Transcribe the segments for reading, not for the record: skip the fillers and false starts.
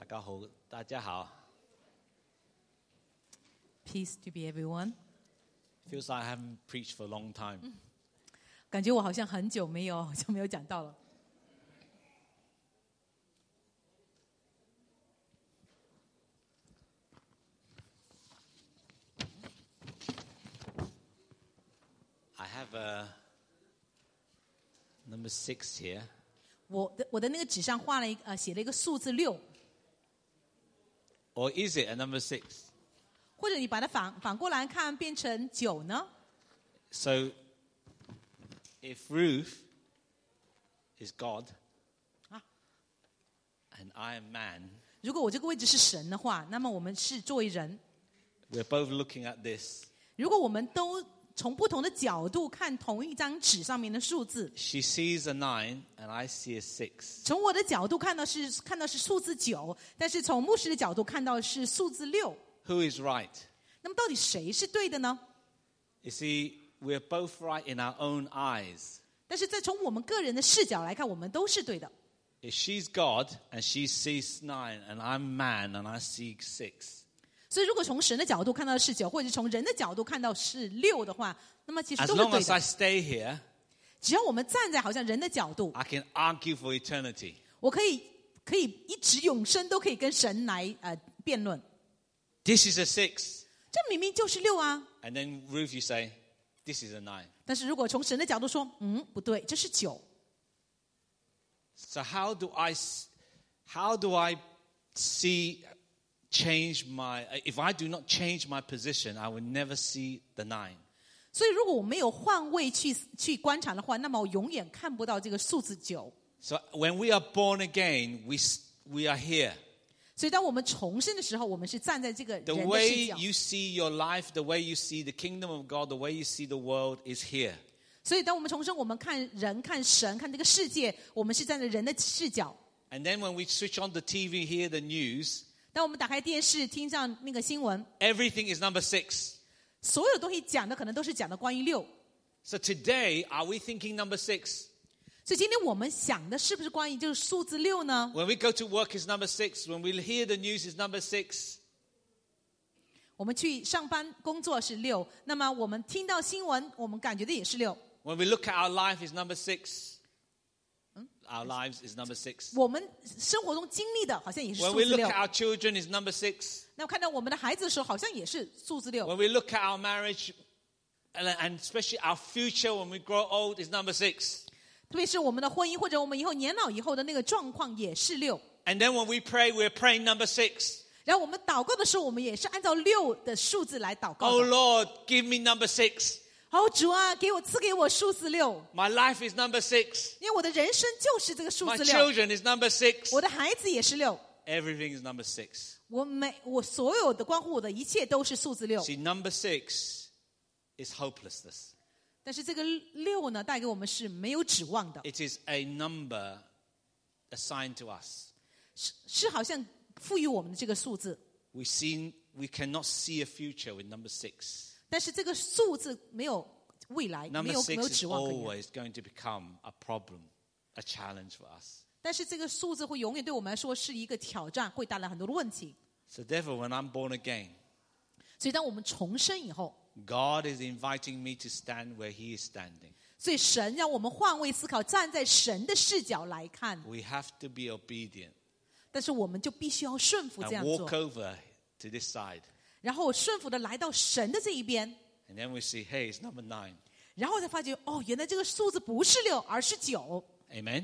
大家好 Peace to be everyone. Feels like I haven't preached for a long time. 感觉我好像很久没有讲到了。 I have number 6 here. 我的那个纸上画了写了一个数字6， Or is it a number 6? 或者你把它反过来看，变成9呢？ So, if Ruth is God and I am man, 如果我这个位置是神的话，那么我们是作为人。 we're both looking at this. 如果我们都从不同的角度看同一张纸上面的数字， She sees a 9 and I see a 6. 从我的角度看到是数字9，但是从牧师的角度看到是数字6。 Who is right? 那么到底谁是对的呢？ You see, we're both right in our own eyes. 但是在从我们个人的视角来看，我们都是对的。 If she's God and she sees 9 and I'm man and I see 6. 所以如果从神的角度看到是9，或者是从人的角度看到是6的话，那么其实 As 都是 long 对 as I 的。 stay here, 只要我们站在好像人的角度， I can argue for eternity. 我可以一直永生都可以跟神来辩论。 This is a 6. 这明明就是6啊！ And then Ruth, you say, this is a 9. 但是如果从神的角度说，不对，这是9。 So how do I see change my, if I do not change my position, I will never see the 9. 所以如果我没有换位去观察的话，那么我永远看不到这个数字9。 So when we are born again, we are here. 所以当我们重生的时候，我们是站在这个人 The 的视 way 角。 you see your life, the way you see the kingdom of God, the way you see the world is here. 所以当我们重生，我们看人、看神、看这个世界，我们是站在人的视角。 And then when we switch on the TV, hear the news, 当我们打开电视，听上那个新闻， everything is number 6. 所有东西讲的可能都是讲的关于6。 So today, are we thinking number 6? 所以今天我们想的是不是关于就是数字6呢？ When we go to work, it's number 6. When we hear the news, it's number 6. 我们去上班工作是6，那么我们听到新闻，我们感觉的也是6。 When we look at our life, it's number 6. Our lives is number 6. 我们生活中经历的好像也是 When 数 we 字 look at 6。 our children, it's number 6. 那看到我们的孩子的时候，好像也是数字6。 When we look at our marriage, and especially our future when we grow old, is number 6. 特别是我们的婚姻或者我们以后年老以后的那个状况也是6。 And then when we pray, we're praying number 6. 然后我们祷告的时候，我们也是按照6的数字来祷告 Oh 的。 Lord, give me number 6. 主啊，赐给我数字6， My life is number 6. 因为我的人生就是这个数 My 字6。 children is number 6. 我的孩子也是6， Everything is number 6. 我所有的关乎我的一切都是数字6。 See, number 6 is hopelessness. 但是这个6呢，带给我们是没有指望的， It is a number assigned to us. 是好像赋予我们的这个数字。 We cannot see a future with number 6. 但是这个数字没有未来， Number 没有 6 指 is 望可言。 always going to become a problem, a challenge for us. 但是这个数字会永远对我们来说是一个挑战，会带来很多的问题。 So therefore, when I'm born again, 所以当我们重生以后， God is inviting me to stand where He is standing. 所以神让我们换位思考，站在神的视角来看。 We have to be obedient 但是我们就必须要顺服这 and 样 walk 做， over to this side. 然后顺服的来到神的这一边， And then we see, hey, it's number 9. 然后才发觉原来这个数字不是6，而是9。 Amen.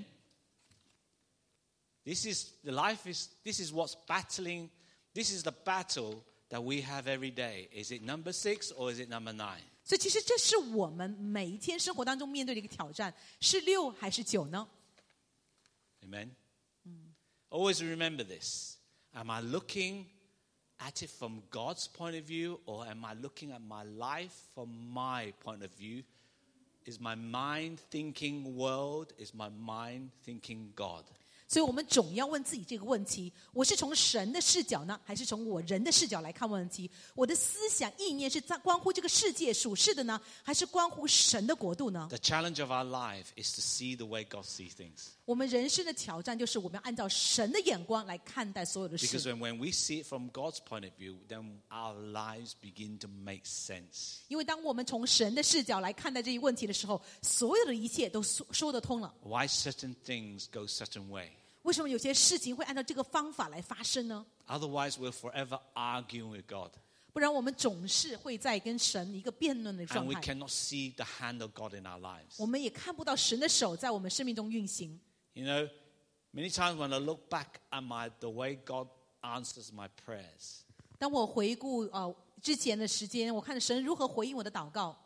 This is what's battling. This is the battle that we have every day. Is it number 6 or is it number 9? 所以其实这是我们每一天生活当中面对的一个挑战，是6还是9呢？ Amen. Always remember this. Am I looking at it from God's point of view, or am I looking at my life from my point of view? Is my mind thinking world? Is my mind thinking God? 所以我们总要问自己这个问题：我是从神的视角呢，还是从我人的视角来看问题？我的思想意念是在关乎这个世界属世的呢，还是关乎神的国度呢？ The challenge of our life is to see the way God sees things. 我们人生的挑战就是我们要按照神的眼光来看待所有的 Because 事。 when we see it from God's point of view, then our lives begin to make sense. 因为当我们从神的视角来看待这一问题的时候，所有的一切都说得通了。 Why certain things go certain way. 为什么有些事情会按照这个方法来发生呢？ Otherwise, we're forever arguing with God. 不然我们总是会在跟神一个辩论的 And 状 we 态， cannot see the hand of God in our lives. 我们也看不到神的手在我们生命中运行。 You know, many times when I look back at the way God answers my prayers, 当我回顾之前的时间，我看神如何回应我的祷告，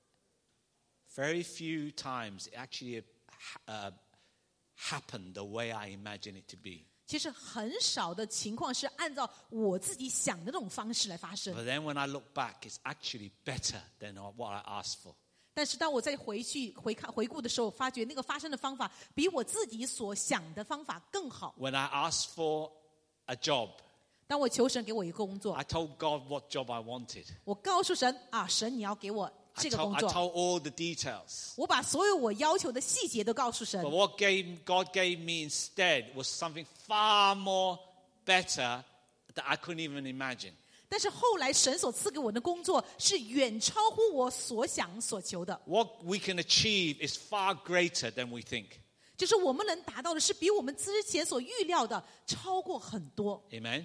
very few times it actually happened the way I imagine it to be. 其实很少的情况是按照我自己想的那种方式来发生。 But then when I look back, it's actually better than what I asked for. 但是当我再回顾的时候，发觉那个发生的方法比我自己所想的方法更好。 When I asked for a job, 当我求神给我一个工作， I told God what job I wanted. 我告诉神啊，神你要给我 I 这个工 told 作， all the details. 我把所有我要求的细节都告诉神 But。what God gave me instead was something far more better that I couldn't even imagine. 但是后来神所赐给我的工作是远超乎我所想所求的， What we can achieve is far greater than we think. 就是我们能达到的是比我们之前所预料的超过很多。 Amen?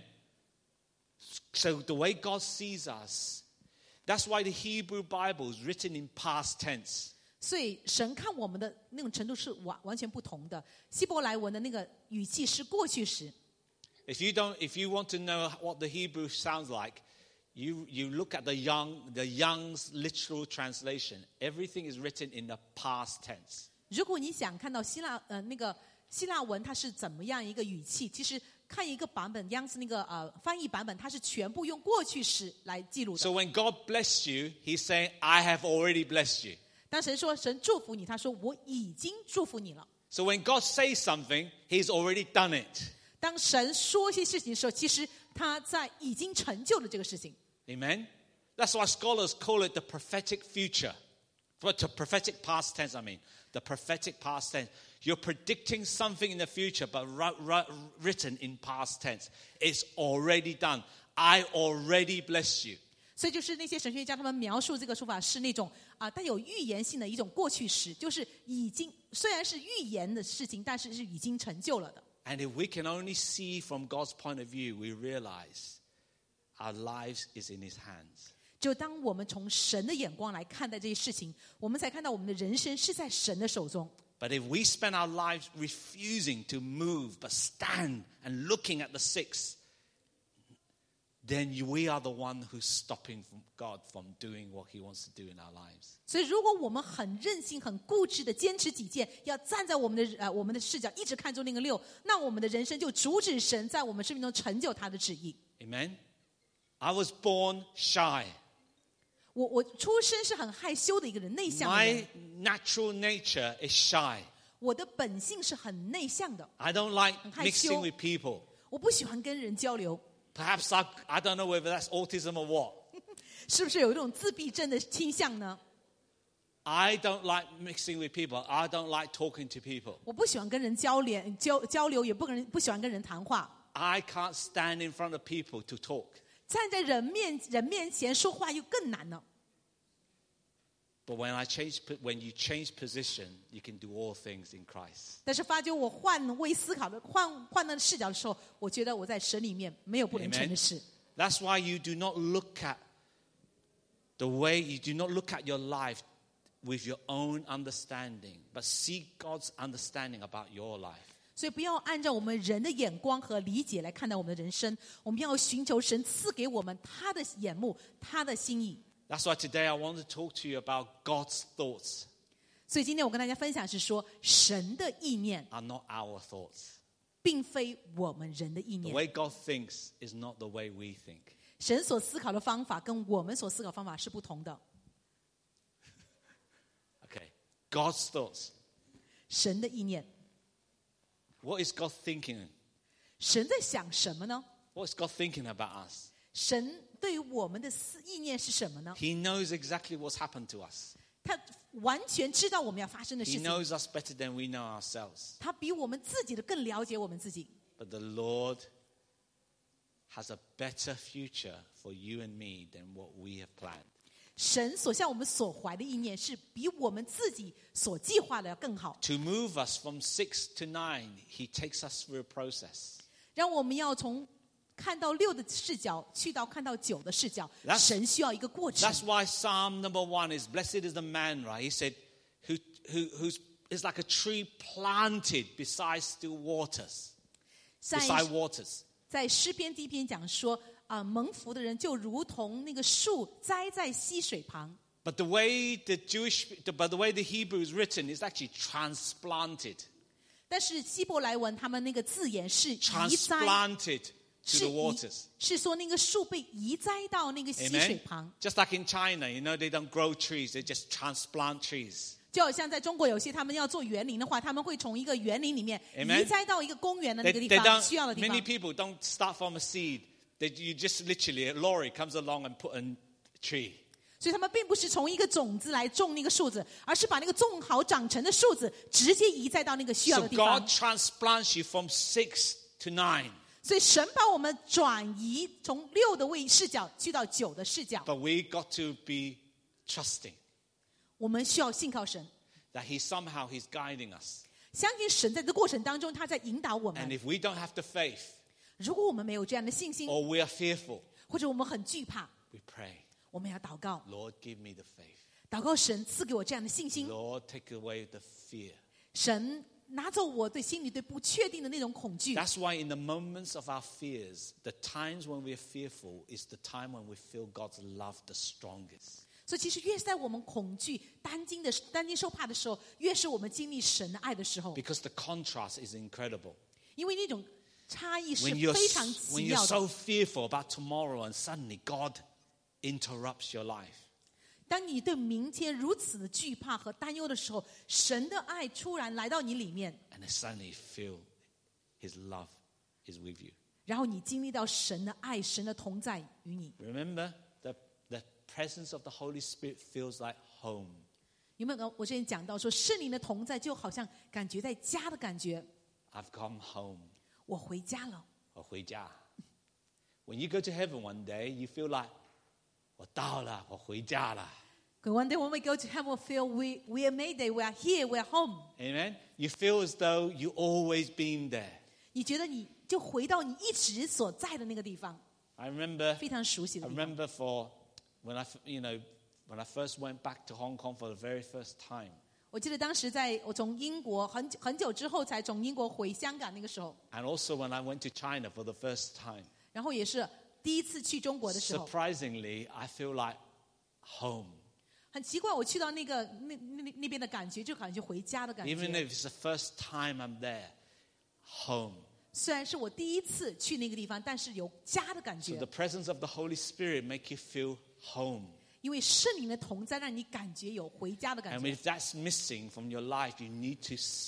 So the way God sees us, that's why the Hebrew Bible is written in past tense. 所以神看我们的那种程度是完全不同的。希伯来文的那个语气是过去时。 If you want to know what the Hebrew sounds like, you look at the Young's literal translation. Everything is written in the past tense. 如果你想看到那个希腊文它是怎么样一个语气，其实看一个版本，Young's那个翻译版本，它是全部用过去时来记录的。 So when God bless you, He's saying, "I have already blessed you." 当神说神祝福你，他说我已经祝福你了。 So when God says something, He's already done it. 当神说一些事情的时候，其实他已经成就了这个事情。 Amen? That's why scholars call it the prophetic future. But the prophetic past tense, I mean. The prophetic past tense. You're predicting something in the future, but written in past tense. It's already done. I already bless you. 所以就是那些神学家他们描述这个说法是那种带有预言性的一种过去时，就是已经虽然是预言的事情，但是是已经成就了的。 And if we can only see from God's point of view, we realize our lives is in His hands. 只有当我们从神的眼光来看待这些事情，我们才看到我们的人生是在神的手中。 But if we spend our lives refusing to move, but stand and looking at the six, then we are the one who's stopping God from doing what He wants to do in our lives. 所以，如果我们很任性、很固执的坚持己见，要站在我们的视角一直看重那个6，那我们的人生就阻止神在我们生命中成就他的旨意。 Amen? I was born shy. 我出生是很害羞的一个人，内向的 My 人。 natural nature is shy. 我的本性是很内向的， I don't like 很害羞。 mixing with people. 我不喜欢跟人交流， Perhaps I don't know whether that's autism or what. 是不是有一种自闭症的倾向呢？ I don't like mixing with people. I don't like talking to people. 我不喜欢跟人交流，也不喜欢跟人谈话。 I can't stand in front of people to talk. 站在人面前说话又更难了。 But when you change position, you can do all things in Christ. 但是发觉我换位思考的换了视角的时候，我觉得我在神里面没有不能成的事。 That's why you do not look at your life with your own understanding, but seek God's understanding about your life. 所以不要按照我们人的眼光和理解来看待我们的人生，我们要寻求神赐给我们他的眼目、他的心意。 That's why today I want to talk to you about God's thoughts 所以今天我跟大家分享是说，神的意念 are not our thoughts. 并非我们人的意 The 念， way God thinks is not the way we think. 神所思考的方法跟我们所思考的方法是不同的。 Okay. God's thoughts. 神的意念， What is God thinking? 神在想什么呢？ What is God thinking about us? 神对于我们的意念是什么呢？ He knows exactly what's happened to us. 他完全知道我们要发生的事 He 情， knows us better than we know ourselves. 他比我们自己的更了解我们自己。 But the Lord has a better future for you and me than what we have planned. 神所向我们所怀的意念是比我们自己所计划的要更好， To move us from 6 to 9, He takes us through a process. 让我们要从看到6的视角去到看到9的视角， That's- 神需要一个过程。 That's why Psalm number 1 is, blessed is the man, right? He said, who's is like a tree planted beside still waters. 在 Beside waters. 在诗篇第1篇讲说蒙福的人就如同那个树栽在溪水旁。 But the way the Hebrew is written is actually transplanted. 但是希伯来文他们那个字眼是移栽， Transplanted to the waters. 是说那个树被移栽到那个溪水 Amen. 旁。 Just like in China, they don't grow trees, they just transplant trees. 就好像在中国有些他们要做园林的话，他们会从一个园林里面 Amen. 移栽到一个公园的那个地 They 方 don't, 需要的地 many 方。 people don't start from a seed. You just literally, a lorry comes along and put a tree. 所以他们并不是从一个种子来种那个树子，而是把那个种好长成的树子直接移栽到那个需要 So 的地方 God。transplants you from 6 to 9. 所以神把我们转移从6的视角去到9的视角。 But we got to be trusting 我们需要信靠神， that He's guiding us. 相信神在这过程当中他在引导我 And 们。 if we don't have the faith 如果我们没有这样的信心， or we are fearful, 或者我们很惧怕， we pray, 我们要祷告， Lord, give me the faith. 祷告神赐给我这样的信心。 Lord, take away the fear. 神拿走我对心里对不确定的那种恐惧。 That's why in the moments of our fears, the times when we're fearful is the time when we feel God's love the strongest. 所以其实越是在我们恐惧、担惊受怕的时候，越是我们经历神的爱的时候， Because the contrast is incredible. 因为那种差异是 When 非常奇 you're 妙 so 的。 fearful about tomorrow and suddenly God interrupts your life. 当你对明天如此的惧怕和担忧的时候，神的爱突然来到你里面， And then suddenly you feel His love is with you. 然后你经历到神的爱、神的同在与你。 Remember, the presence of the Holy Spirit feels like home. 有没有？我之前讲到说，圣灵的同在就好像感觉在家的感觉。 I've come home. 我回家了。 我回家. When you go to heaven one day, you feel like 我到了，我回家了. One day when we go to heaven, we feel we are made it. We are here. We are home. Amen? You feel as though you've always been there. 你觉得你就回到你一直所在的那个地方， I remember 非常熟悉的 I 地方。 remember when I first went back to Hong Kong for the very first time. 我记得当时我从英国很久之后才从英国回香港那个时候， And also when I went to China for the first time. 然后也是第一次去中国的时候， Surprisingly, I feel like home. 很奇怪，我去到那边的感觉，就感觉回家的感 Even 觉。 if it's the first time I'm there, home. 虽然是我第一次去那个地方，但是有家的感 So 觉 the，presence of the Holy Spirit make you feel home. 因为圣灵的同在让你感觉有回家的感 And 觉。 if that's missing from your life, you need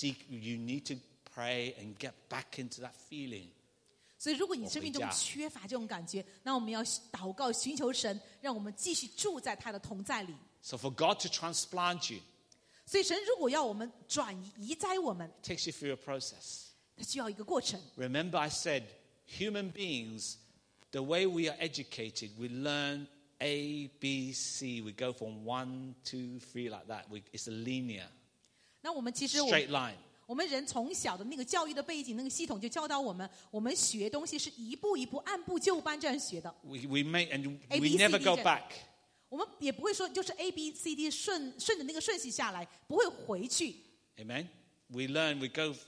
to pray and get back into that feeling. 所以，如果你生命中我回家缺乏这种感觉，那我们要祷告，寻求神，让我们继续住在他的同在里。 So for God to transplant you, 所以，神如果要我们转移栽我们， it takes you through a process. 它需要一个过程。 Remember I said, human beings, the way we are educated, we learn A, B, C. We go from 1, 2, 3 like that. It's a linear, 那我们其实 straight line. 我们人从小的那个教育的背景、那个系统就教导我们，我们学东西是一步一步、按部就班这样学的。 We make and A, we B, C, never D, go J. back. 我们也不会说就是 A B C D 顺着那个顺序下来，不会回去。 Amen. We learn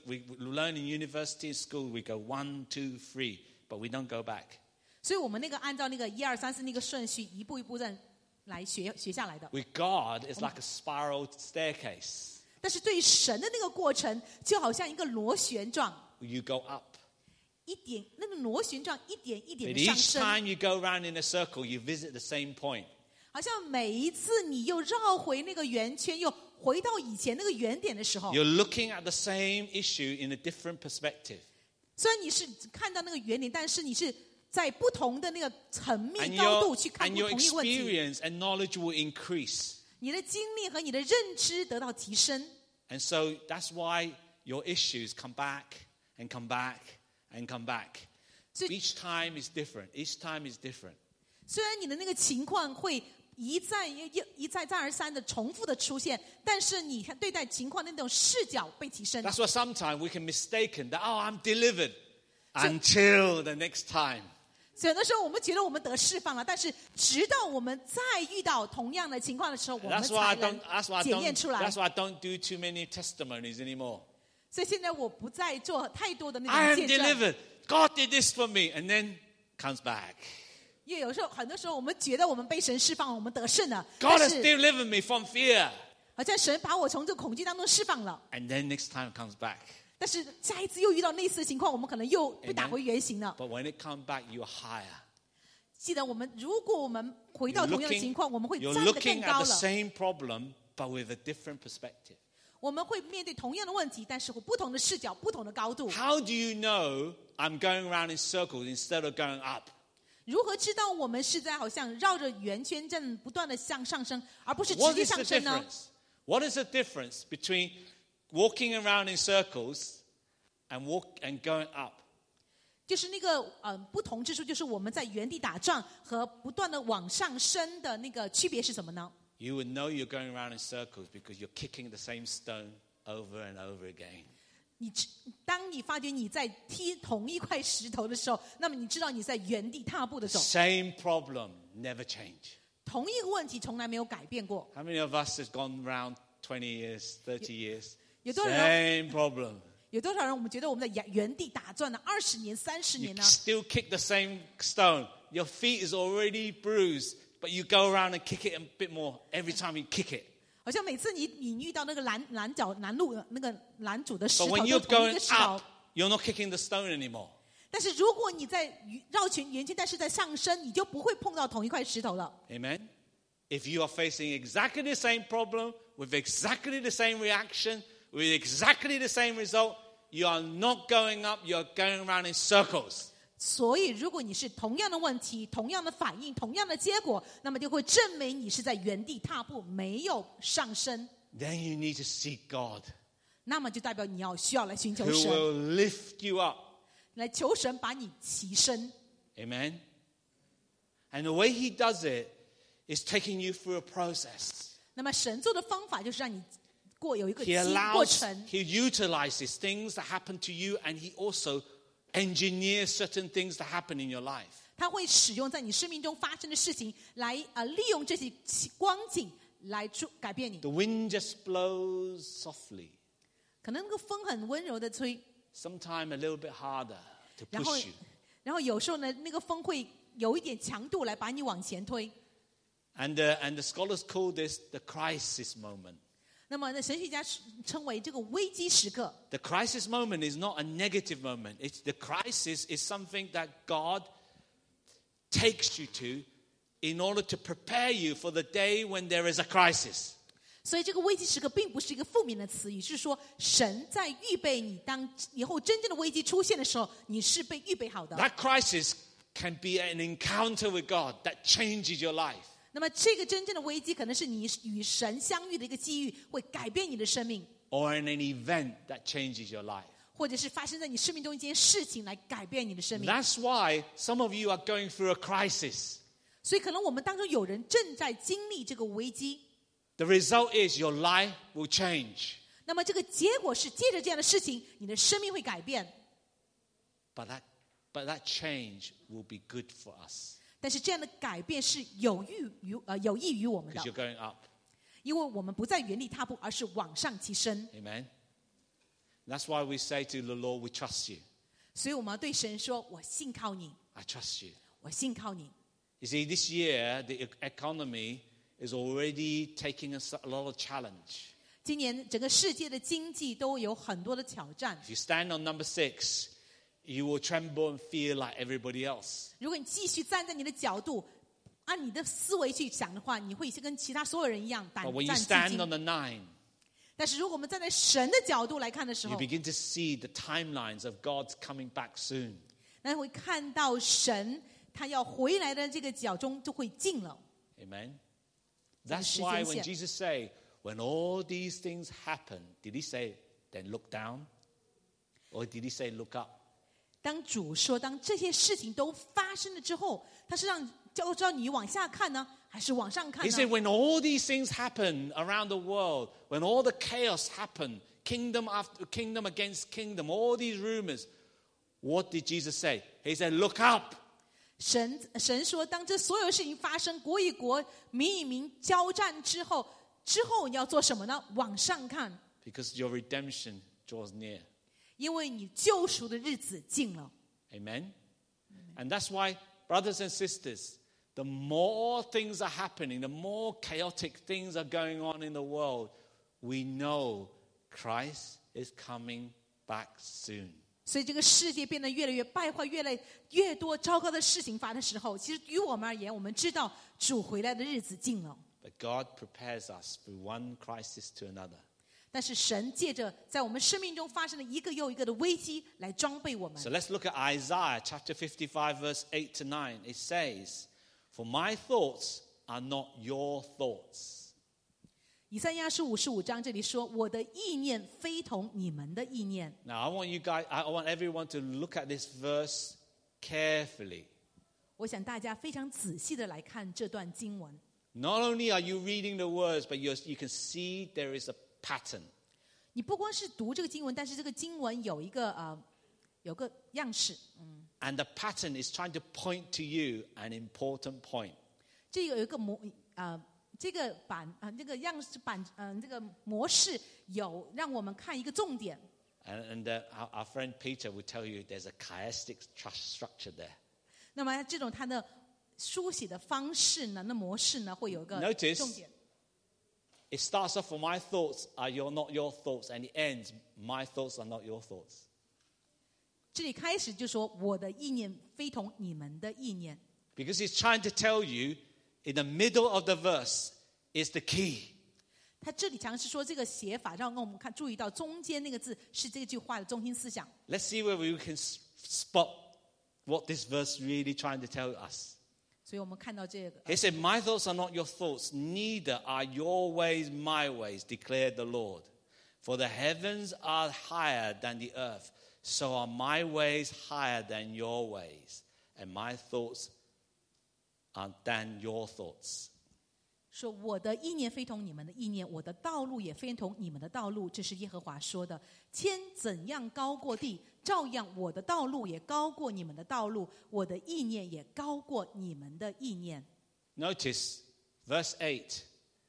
in university, school. We go 1, 2, 3, but we don't go back. 所以我们那个按照那个1、2、3、4那个顺序一步一步的来学下来的。 With God, it's like a spiral staircase. 但是对于神的那个过程，就好像一个螺旋状， You go up. 那个螺旋状一点一点 But 的上 each 升， time you go around in a circle, you visit the same point. 好像每一次你又绕回那个圆圈，又回到以前那个原点的时候， You're looking at the same issue in a different perspective. 虽然你是看到那个原点，但是你是在不同的那个层面 And 高度去看 and 不 your 同一个问题， experience and knowledge will increase. 你的经历和你的认知得到提升。 And so that's why your issues come back and come back and come back. So- Each time is different. Each time is different. 虽然你的那个情况会一再再而三的重复的出现，但是你看对待情况的那种视角被提升。 That's why sometimes we can mistaken that, oh, I'm delivered until the next time. 所以有的时候我们觉得我们得释放了，但是直到我们再遇到同样的情况的时候，我们 That's why 才能检验出来。 That's why I don't do too many testimonies anymore. 所以现在我不再做太多的 I 那种 am 见证， delivered. God did this for me, and then comes back. 因为有时候很多时候我们觉得我们被神释放，我们得胜了， God 但 has 是 delivered me from fear. 好像神把我从这个恐惧当中释放了， And then next time comes back. 但是下一次又遇到类似的情况，我们可能又被打 Amen. 回原形了。 But when it comes back, you are higher. 记得如果我们回到 You're 同样的情况，我们会 you're 站得更 looking 高 at the 了。 same problem, but with a different perspective. 我们会面对同样的问题，但是不同的视角、不同的高度。 How do you know I'm going around in circles instead of going up? 如何知道我们是在好像绕着圆圈这样不断的向上升，而不是直 What 接 is the 上升呢？ difference? What is the difference between walking around in circles and going up? 就是那个不同之处，就是我们在原地打转和不断的往上升的那个区别是什么呢？ You would know you're going around in circles because you're kicking the same stone over and over again. 当你发觉你在踢同一块石头的时候，那么你知道你在原地踏步的走。 Same problem, never change. 同一个问题从来没有改变过。 How many of us has gone around 20 years, 30 years? 有多少人 Same problem. 有多少人我们觉得我们在原地打转了20年、30 You 年呢？ still kick the same stone. Your feet is already bruised, but you go around and kick it a bit more every time you kick it. 好像每次你遇到那个拦路那个拦阻的石 But 头， when 都 you're 同一 going 个石头 up,。you're not kicking the stone anymore. 但是如果你在绕圆圈，但是在上升，你就不会碰到同一块石头了。 Amen? If you are facing exactly the same problem, with exactly the same reaction, with exactly the same result, you are not going up, you're going around in circles. 所以，如果你是同样的问题、同样的反应、同样的结果，那么就会证明你是在原地踏步，没有上升。 Then you need to seek God, 那么就代表你需要来寻求 who 神， will lift you up. 来求神把你提升。 Amen? And the way he does it is taking you through a process. 那么神做的方法就是让你有一个 He 过 allows, 程。 he utilizes things that happen to you, and he also engineers certain things that happen in your life. 他会使用在你生命中发生的事情来利用这些光景来改变你。 The wind just blows softly, 可能那个风很温柔的吹， sometimes a little bit harder to 然后 push you. 有时候呢，那个风会有一点强度来把你往前推。 And the scholars call this the crisis moment. 那么呢，神学家称为这个危机时刻。 The crisis moment is not a negative moment. The crisis is something that God takes you to in order to prepare you for the day when there is a crisis. 所以这个危机时刻并不是一个负面的词语，是说神在预备你，当以后真正的危机出现的时候，你是被预备好的。 That crisis can be an encounter with God that changes your life. 那么这个真正的危机，可能是你与神相遇的一个机遇，会改变你的生命， Or in an event that changes your life. 或者是发生在你生命中一件事情来改变你的生命。 That's why some of you are going through a crisis. 所以可能我们当中有人正在经历这个危机， The result is your life will change. 那么这个结果是借着这样的事情，你的生命会改变。 But that change will be good for us 但是这样的改变是有益于我们 because 的 you're，going up. 因为我们不在原地踏步，而是往上提升。 Amen. That's why we say to the Lord, we trust you. 所以我们要对神说：“我信靠你， I trust you. 我信靠你。” You see, this year, the economy is already taking us a lot of challenge. 今年整个世界的经济都有很多的挑战。 If you stand on number 6, you will tremble and feel like everybody else. 如果你继续站在你的角度，按你的思维去想的话，你会跟其他所有人一样胆 But when you 战心 stand on 惊。 the 9, 但是如果我们站在神的角度来看的时 you 候， begin to see the timelines of God's coming back soon. 那会看到神他要回来的这个脚中就会近了。 Amen. That's 时 why 间 when 线。 Jesus say, when all these things happen, did he say, then look down? Or did he say, look up? 当主说，当这些事情都发生了之后，他是叫你往下看呢，还是往上看 He 呢？ said, when all these things happen around the world, when all the chaos happen, kingdom after kingdom against kingdom, all these rumors, what did Jesus say? He said, look up. 神说，当这所有事情发生，国与国、民与民交战之后你要做什么呢？往上看， Because your redemption draws near. 因为你救赎的日子近了。 Amen? And that's why, brothers and sisters, the more things are happening, the more chaotic things are going on in the world, we know Christ is coming back soon. 所以这个世界变得越来越败坏，越多糟糕的事情发生的时候，其实于我们而言，我们知道主回来的日子近了。 But God prepares us through one crisis to another. 但是神借着在我们生命中发生的一个又一个的危机来装备我们。 So let's look at Isaiah chapter 55 verse 8 to 9. It says, For my thoughts are not your thoughts. 以赛亚书55章这里说，我的意念非同你们的意念。 Now I want everyone to look at this verse carefully. 我想大家非常仔细的来看这段经文。 Not only are you reading the words, but you can see there is a pattern. 你不光是读这个经文，但是这个经文有个样式。 And the pattern is trying to point to you an important point. 这有一个这个样式这个模式有让我们看一个重点。 And our friend Peter will tell you there's a chiastic structure there. 那么这种它的书写的方式呢，那模式呢，会有一个 Notice 重点。 It starts off, for my thoughts are not your thoughts, and it ends, my thoughts are not your thoughts. 这里开始就说我的意念非同你们的意念。 Because he's trying to tell you, in the middle of the verse is the key. 他这里尝试说这个写法，让我们注意到中间那个字是这句话的中心思想。 Let's see whether we can spot what this verse really trying to tell us. 所以我们看到这个， He said, my thoughts are not your thoughts, neither are your ways my ways, declared the Lord. For the heavens are higher than the earth, so are my ways higher than your ways, and my thoughts are than your thoughts. 说我的意念非同你们的意念，我的道路也非同你们的道路，这是耶和华说的。天怎样高过地，照样我的道路也高过你们的道路，我的意念也高过你们的意念。 Notice verse 8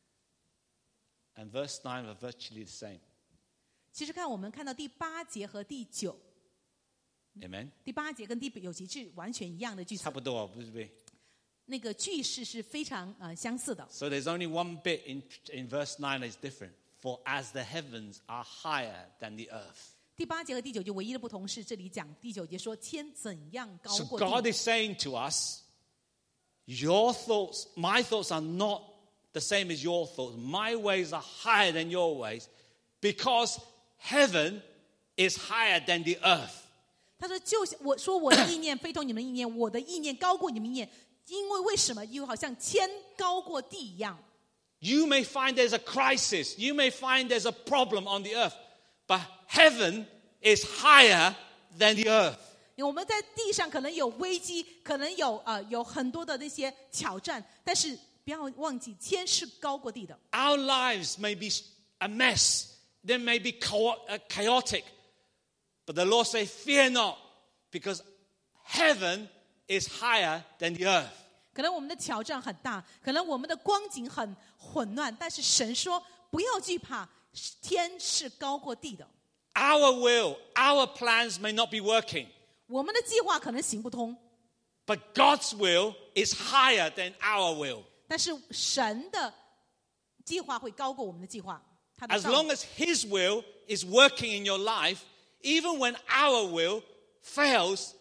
and verse 9 are virtually the same. 其实我们看到第8节和第9， Amen? 第8节跟第9节是完全一样的句子， 差不多，不是呗？ 那个句式是非常相似的。 So there's only one bit in verse 9 that is different. For as the heavens are higher than the earth. 第8节和第9节唯一的不同是，这里讲第9节说天怎样高 So 过 God 地。 is saying to us, your thoughts, my thoughts are not the same as your thoughts. My ways are higher than your ways because heaven is higher than the earth. 他说，就像我说我的意念非同你们的意念，我的意念高过你们意念，因为为什么？因为好像天高过地一样。 You may find there's a crisis. You may find there's a problem on the earth. But heaven is higher than the earth. 我们在地上可能有危机，可能有很多的那些挑战，但是不要忘记，天是高过地的。 Our lives may be a mess. They may be chaotic. But the Lord says, fear not, because heaven is higher than the earth. 可能我们的挑战很大，可能我们的光景很混乱，但是神说不要惧怕，天是高过地的。 Our will, our plans may not be working. 我们的计划可能行不通， But God's will is higher than our will. 但是神的计划会高过我们的计划。他的 As 道 long as His will is working in your life, even when our will fails,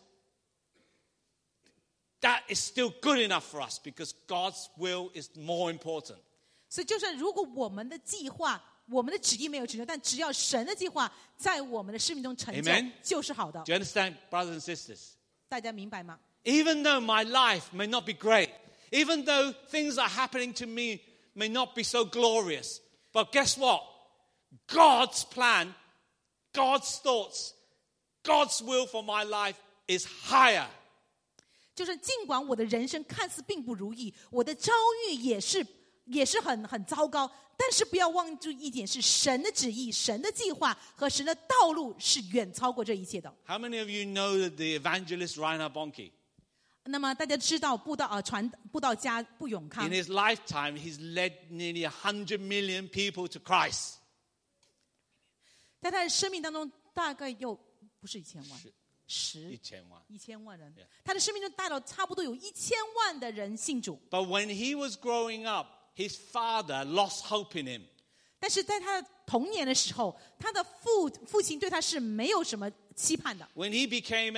that is still good enough for us because God's will is more important. 所以，就算如果我们的计划、我们的旨意没有成就，但只要神的计划在我们的生命中成就 Amen. 就是好的 Do。you understand, brothers and sisters? 大家明白吗？ Even though my life may not be great, even though things are happening to me may not be so glorious. But guess what? God's plan, God's thoughts, God's will for my life is higher. 就是尽管我的人生看似并不如意，我的遭遇也是很糟糕，但是不要忘记一点，是神的旨意、神的计划和神的道路是远超过这一切的。 How many of you know the evangelist Reinhard Bonnke? 那么大家知道布道家布永康 In his lifetime, he's led nearly 100 million people to Christ. 在他的生命当中，大概有不是1000万 1000万人，他的生命中带到差不多有1000万的人信主。 But when he was growing up, his father lost hope in him. 但是在他童年的时候，他的父亲对他是没有什么期盼的。 When he became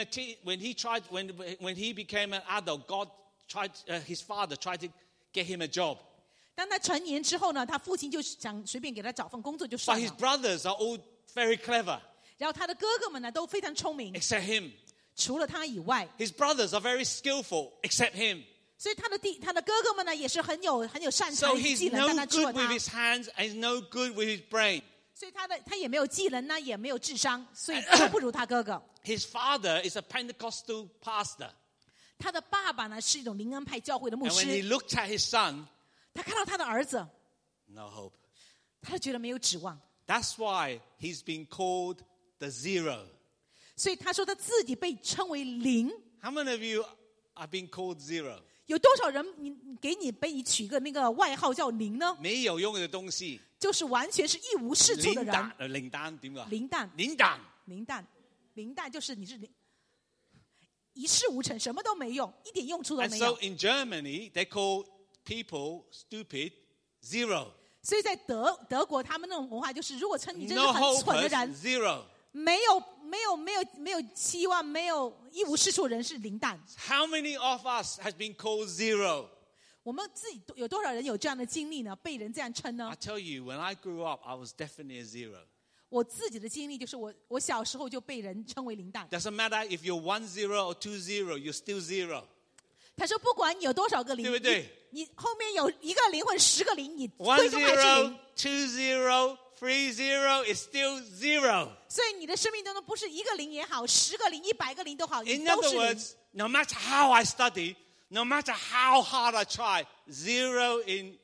an adult, his father tried to get him a job. 当他成年之后呢，他父亲就想随便给他找份工作就 But 算 his 了。 brothers are all very clever, 然后他的哥哥们呢都非常聪明， except him. 除了他以外， His brothers are very skillful, except him. 所以他的哥哥们呢也是很有擅长 So 的 he's 技能，但 no 他除了 good with 他， his hands and he's no good with his brain. 所以他也没有技能呢，也没有智商，所以都不如他哥哥。 His father is a Pentecostal pastor. 他的爸爸呢是一种灵恩派教会的牧 And when he 师， looked at his son, 他看到他的儿子， no hope. 他就觉得没有指望， That's why he's been called the zero. 所以他说他自己被称为零。 How many of you have been called zero? 有多少人被你取个那个外号叫零呢？ 没有用的东西， 就是完全是一无是处的人。 零蛋點㗎？ 零蛋，零蛋就是你是一事无成，什么都没用，一点用处都 And 没 so 有。 in Germany, they call people stupid zero. 所以在德国，他们那种文化就是，如果称你真是 No 很蠢的 hopers, 人， zero. 没有希望，没有一无是处的人是零蛋。 How many of us has been called zero? 我们自己有多少人有这样的经历呢？被人这样称呢 I？ tell you, when I grew up, I was definitely a zero. 我自己的经历就是我小时候就被人称为零蛋。 Doesn't matter if you're 1 0 or 2 0, you're still zero. 他说不管你有多少个零， 对不对？ 你后面有一个零或者10个零，你 1 最终还是 0, 零。 2 0, 3 0 is still zero. 所以你的生命当中不是一个零也好，10个零、100个零都好，你 In 都 other 是零。 words, no matter how I study, no matter how hard I try, zero in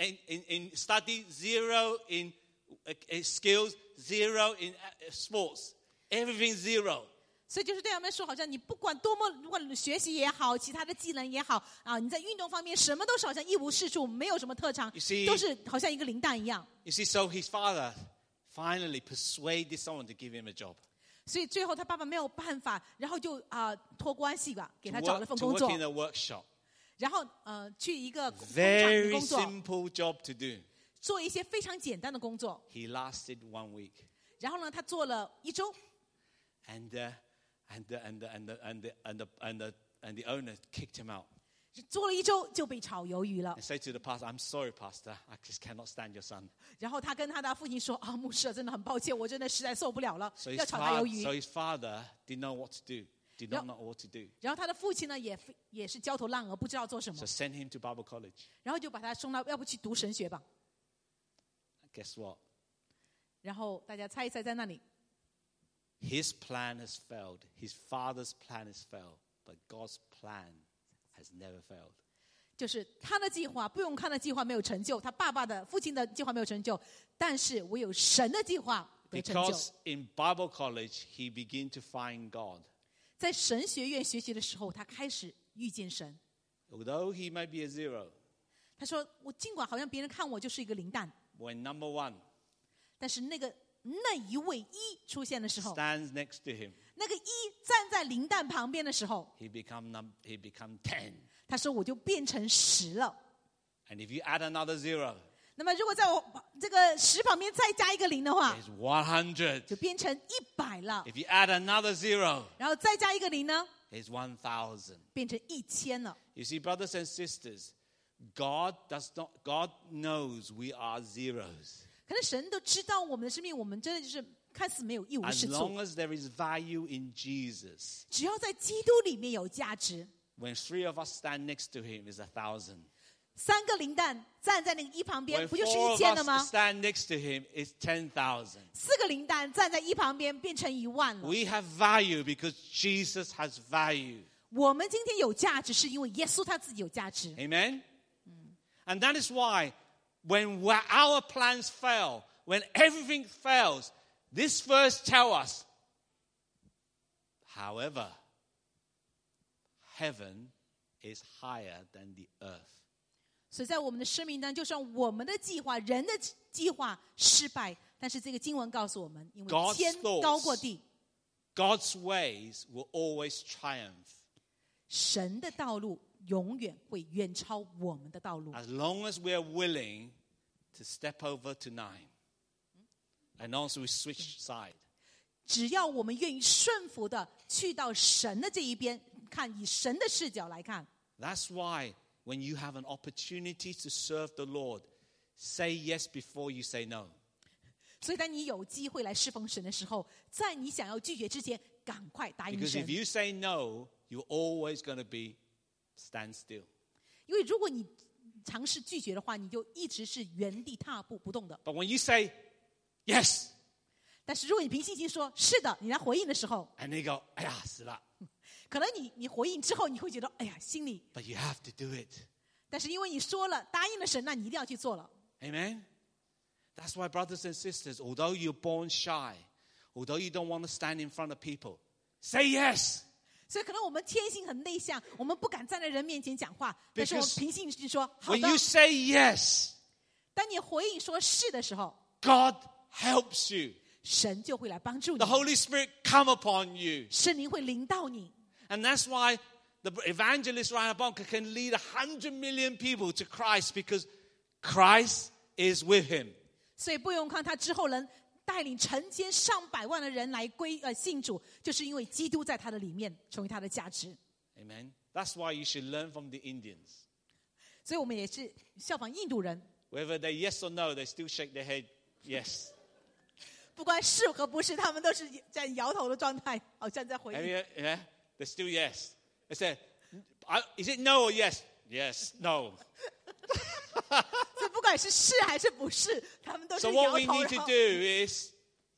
study, zero in skills, zero in sports, everything zero. 所以就是对他们说，好像你不管多么，不管学习也好，其他的技能也好啊，你在运动方面什么都是好像一无是处，没有什么特长 You see- 都是好像一个零蛋一样。 You see, so his father finally persuaded someone to give him a job, 所以最后他爸爸没有办法，然后就托关系吧，给 to 他找了 work, 份 to 工 work 作， in a workshop. 然后去一个工厂里 Very 工作， simple job to do. 做一些非常简单的工作。 He lasted 1 week. 然后呢，他做了1周， And the owner kicked him out 做了1周就被炒鱿鱼了 and。said to the pastor, I'm sorry, pastor, I just cannot stand your son. 然后他跟他的父亲说：“啊，牧师，真的很抱歉，我真的实在受不了了， So 要炒他鱿鱼。 his father didn't know what to do, did not know what to do. ” 然后他的父亲呢，也是焦头烂额，不知道做什么 So，send him to Bible college. 然后就把他送到，要不去读神学吧。 Guess what? 然后大家猜一猜，在那里， His plan has failed. His father's plan has failed. But God's plan has never failed. 就是他的计划，不用看的计划没有成就，他父亲的计划没有成就，但是唯有神的计划得成就。 Because in Bible college, he began to find God. 在神学院学习的时候，他开始遇见神。 Although he may be a zero, 他说：“我尽管好像别人看我就是一个零蛋， when number 1 但是那一位一出现的时候， stands next to him, 那个一站在零蛋旁边的时候， he become 10. 他说我就变成10了。 And if you add another 0, 那么如果在我这个10旁边再加一个0的话， it's 100. 就变成100了。 If you add another 0, 然后再加一个0呢， it's 1,000. 变成1000了。 You see, brothers and sisters, God knows we are zeros. 可是神都知道我们的生命，我们真的就是看似没有一无 As 是处。 long as there is value in Jesus, 只要在基督里面有价值， when 3 of us stand next to him, is 1,000. 3个灵蛋站在那个一旁边， When 不就是 4 of 1000了 us 吗？ stand next to him, it's 10,000. 4个灵蛋站在一旁边，变成10000了。 We have value because Jesus has value. 我们今天有价值，是因为耶稣他自己有价值。 Amen? And that is why when our plans fail, when everything fails, this verse tells us, however, heaven is higher than the earth. 所以在我们的生命当中，就算我们的计划、人的计划失败，但是这个经文告诉我们，因为 God's 天 thoughts 高过地， God's ways will always triumph 神的道路永远会远超我们的道路。 as long as we are willing to step over to 9. And also we switch side. 只要我们愿意顺服的去到神的这一边，看以神的视角来看。 That's why when you have an opportunity to serve the Lord, say yes before you say no. 所以当你有机会来侍奉神的时候，在你想要拒绝之前，赶快答应 Because 神 if。you say no, you're always going to be stand still. 因为如果你尝试拒绝的话，你就一直是原地踏步不动的。 But when you say yes, 但是如果你凭信心说是的，你来回应的时候， and they go, 哎呀，死了. 可能你回应之后，你会觉得哎呀，心里， But you have to do it. 但是因为你说了答应了神，那你一定要去做了。 Amen? That's why, brothers and sisters, although you're born shy, although you don't want to stand in front of people, say yes. 所以可能我们天性很内向，我们不敢站在人面前讲话，但是我们 Because 凭信心说好 When 的 you。say yes, 当你回应说是的时候， God helps you. 神就会来帮助你 The，Holy Spirit come upon you. 圣灵会领导你。 And that's why the evangelist Reinhard Bonnke can lead 100 million people to Christ because Christ is with him. 所以不用看他之后能带领成千上百万的人来信主，就是因为基督在他的里面成为他的价值。 Amen. That's why you should learn from the Indians. 所以我们也是效仿印度人， Whether they yes or no, they still shake their head yes. 不管是和不是，他们都是在摇头的状态，好像在回 And 应。 yeah, they're still yes. They say, is it no or yes? Yes, no. 所以不管是是还是不是，他们都是 So 摇 what we 头。 need 然 to 后 do is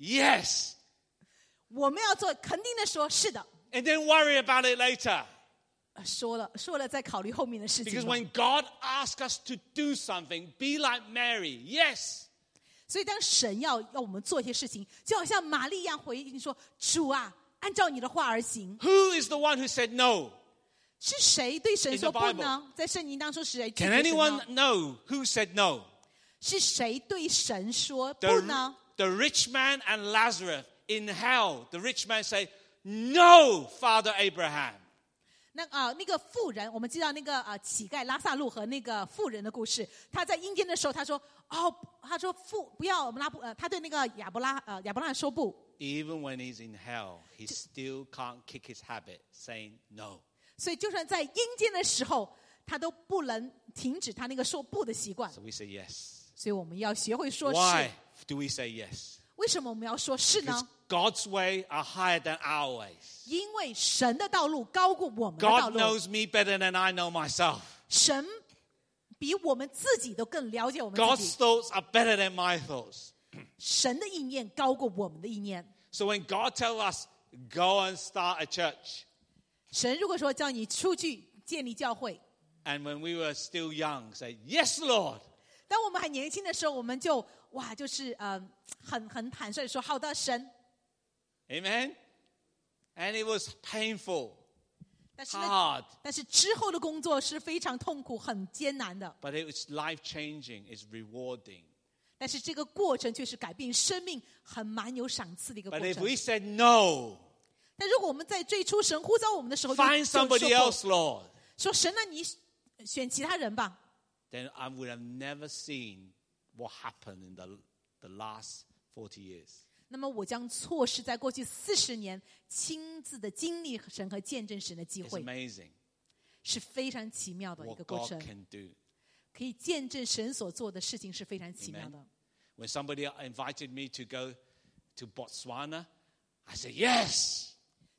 yes. 我们要做肯定的说是的， And then worry about it later. 说了再考虑后面的事情 Because 吧。 when God asks us to do something, be like Mary. Yes. 所以当神要我们做一些事情，就好像玛利亚回应说：“主啊，按照你的话而行。 Who is the one who said no? ” 是谁对神 In 说 the 不呢？在圣经当中是谁拒 Can 绝神 anyone 呢？ know who said no? 是谁对神说不 The, 呢？ the rich man and Lazarus in hell. The rich man say, no, Father Abraham. 那个妇人，我们知道那个乞丐拉萨路和那个妇人的故事。他在阴间的时候，他说不要我们他对那个亚伯拉说不。 Even when he's in hell, he still can't kick his habit, saying no. 所以就算在阴间的时候，他都不能停止他那个说不的习惯。 So we say yes. 所以我们要学会说 Why 是。 do we say yes? 为什么我们要说是 Because 呢？ God's way are higher than our ways. 因为神的道路高过我们的道 God 路。 knows me better than I know myself. 神比我们自己都更了解我们自 God's 己。 thoughts are better than my thoughts. 神的意念高过我们的意念。 So when God tells us, go and start a church, 神如果说叫你出去建立教会， and when we were still young, say, yes, Lord. 当我们还年轻的时候，我们就就是很坦率的说好的，神。 Amen? And it was painful, 但是呢， hard, 但是之后的工作是非常痛苦、很艰难的。 but it was life-changing. It's rewarding. 但是这个过程却是改变生命、蛮有赏赐的一个过 But if 程。 we said no, 但如果我们在最初神呼召我们的时候就 find 说 somebody 不 else, Lord, 说神啊，你选其他人吧， then I would have never seen what happened in the last 40 years. 那么我将错失在过去40年亲自的经历神和见证神的机 It's 会， amazing 是非常奇妙的一 what 个过 God 程。 can do. 可以见证神所做的事情是非常奇妙的。 When somebody invited me to go to Botswana, I said, yes.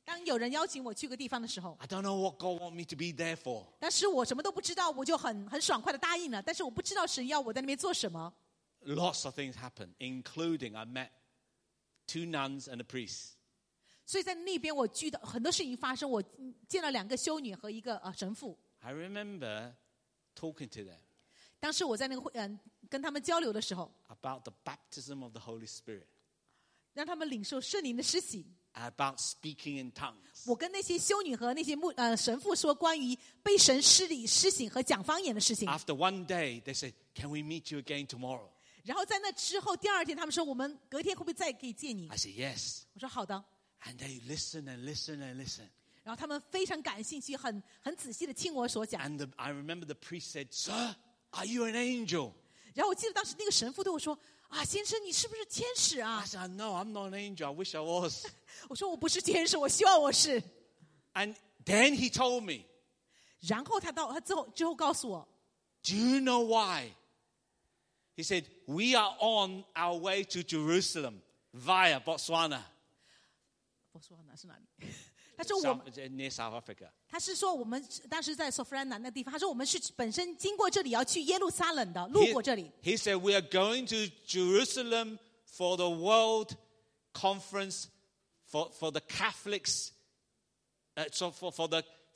当有人邀请我去个地方的时候， I don't know what God wants me to be there for. 但是我什么都不知道，我就很爽快的答应了。但是我不知道神要我在那边做什么。 Lots of things happened, including I met 2 nuns and a priest. 所以在那边我遇到很多事情发生，我见了2个修女和一个神父。 I remember talking to them 当时我在那个跟他们交流的时候， about the baptism of the Holy Spirit, 让他们领受圣灵的施洗。 about speaking in tongues. 我跟那些修女和那些神父说关于被神施洗和讲方言的事情。 After one day, they said, "Can we meet you again tomorrow?" 然后在那之后，第2天他们说我们隔天会不会再可以见你？ I said, "Yes." 我说好的。 And they listen and listen and listen. 然后他们非常感兴趣，很仔细的听我所讲。 And I remember the priest said, "Sir, are you an angel?" 然后我记得当时那个神父对我说：“啊，先生，你是不是天使 I 啊 said, "No, I'm not an angel. I wish I was." ？” 我说：“我不是天使，我希望我是。 And then he told me, ” 然后他之后告诉我， "Do you know why?" He said, "We are on our way to Jerusalem via Botswana." 我说哪是哪里？他说我们， near South Africa. 他是说我们当时在索弗兰南那地方，他说我们是本身经过这里要去耶路撒冷的，路过这里。 He said, "We are going to Jerusalem for the World Conference for the Catholics. So for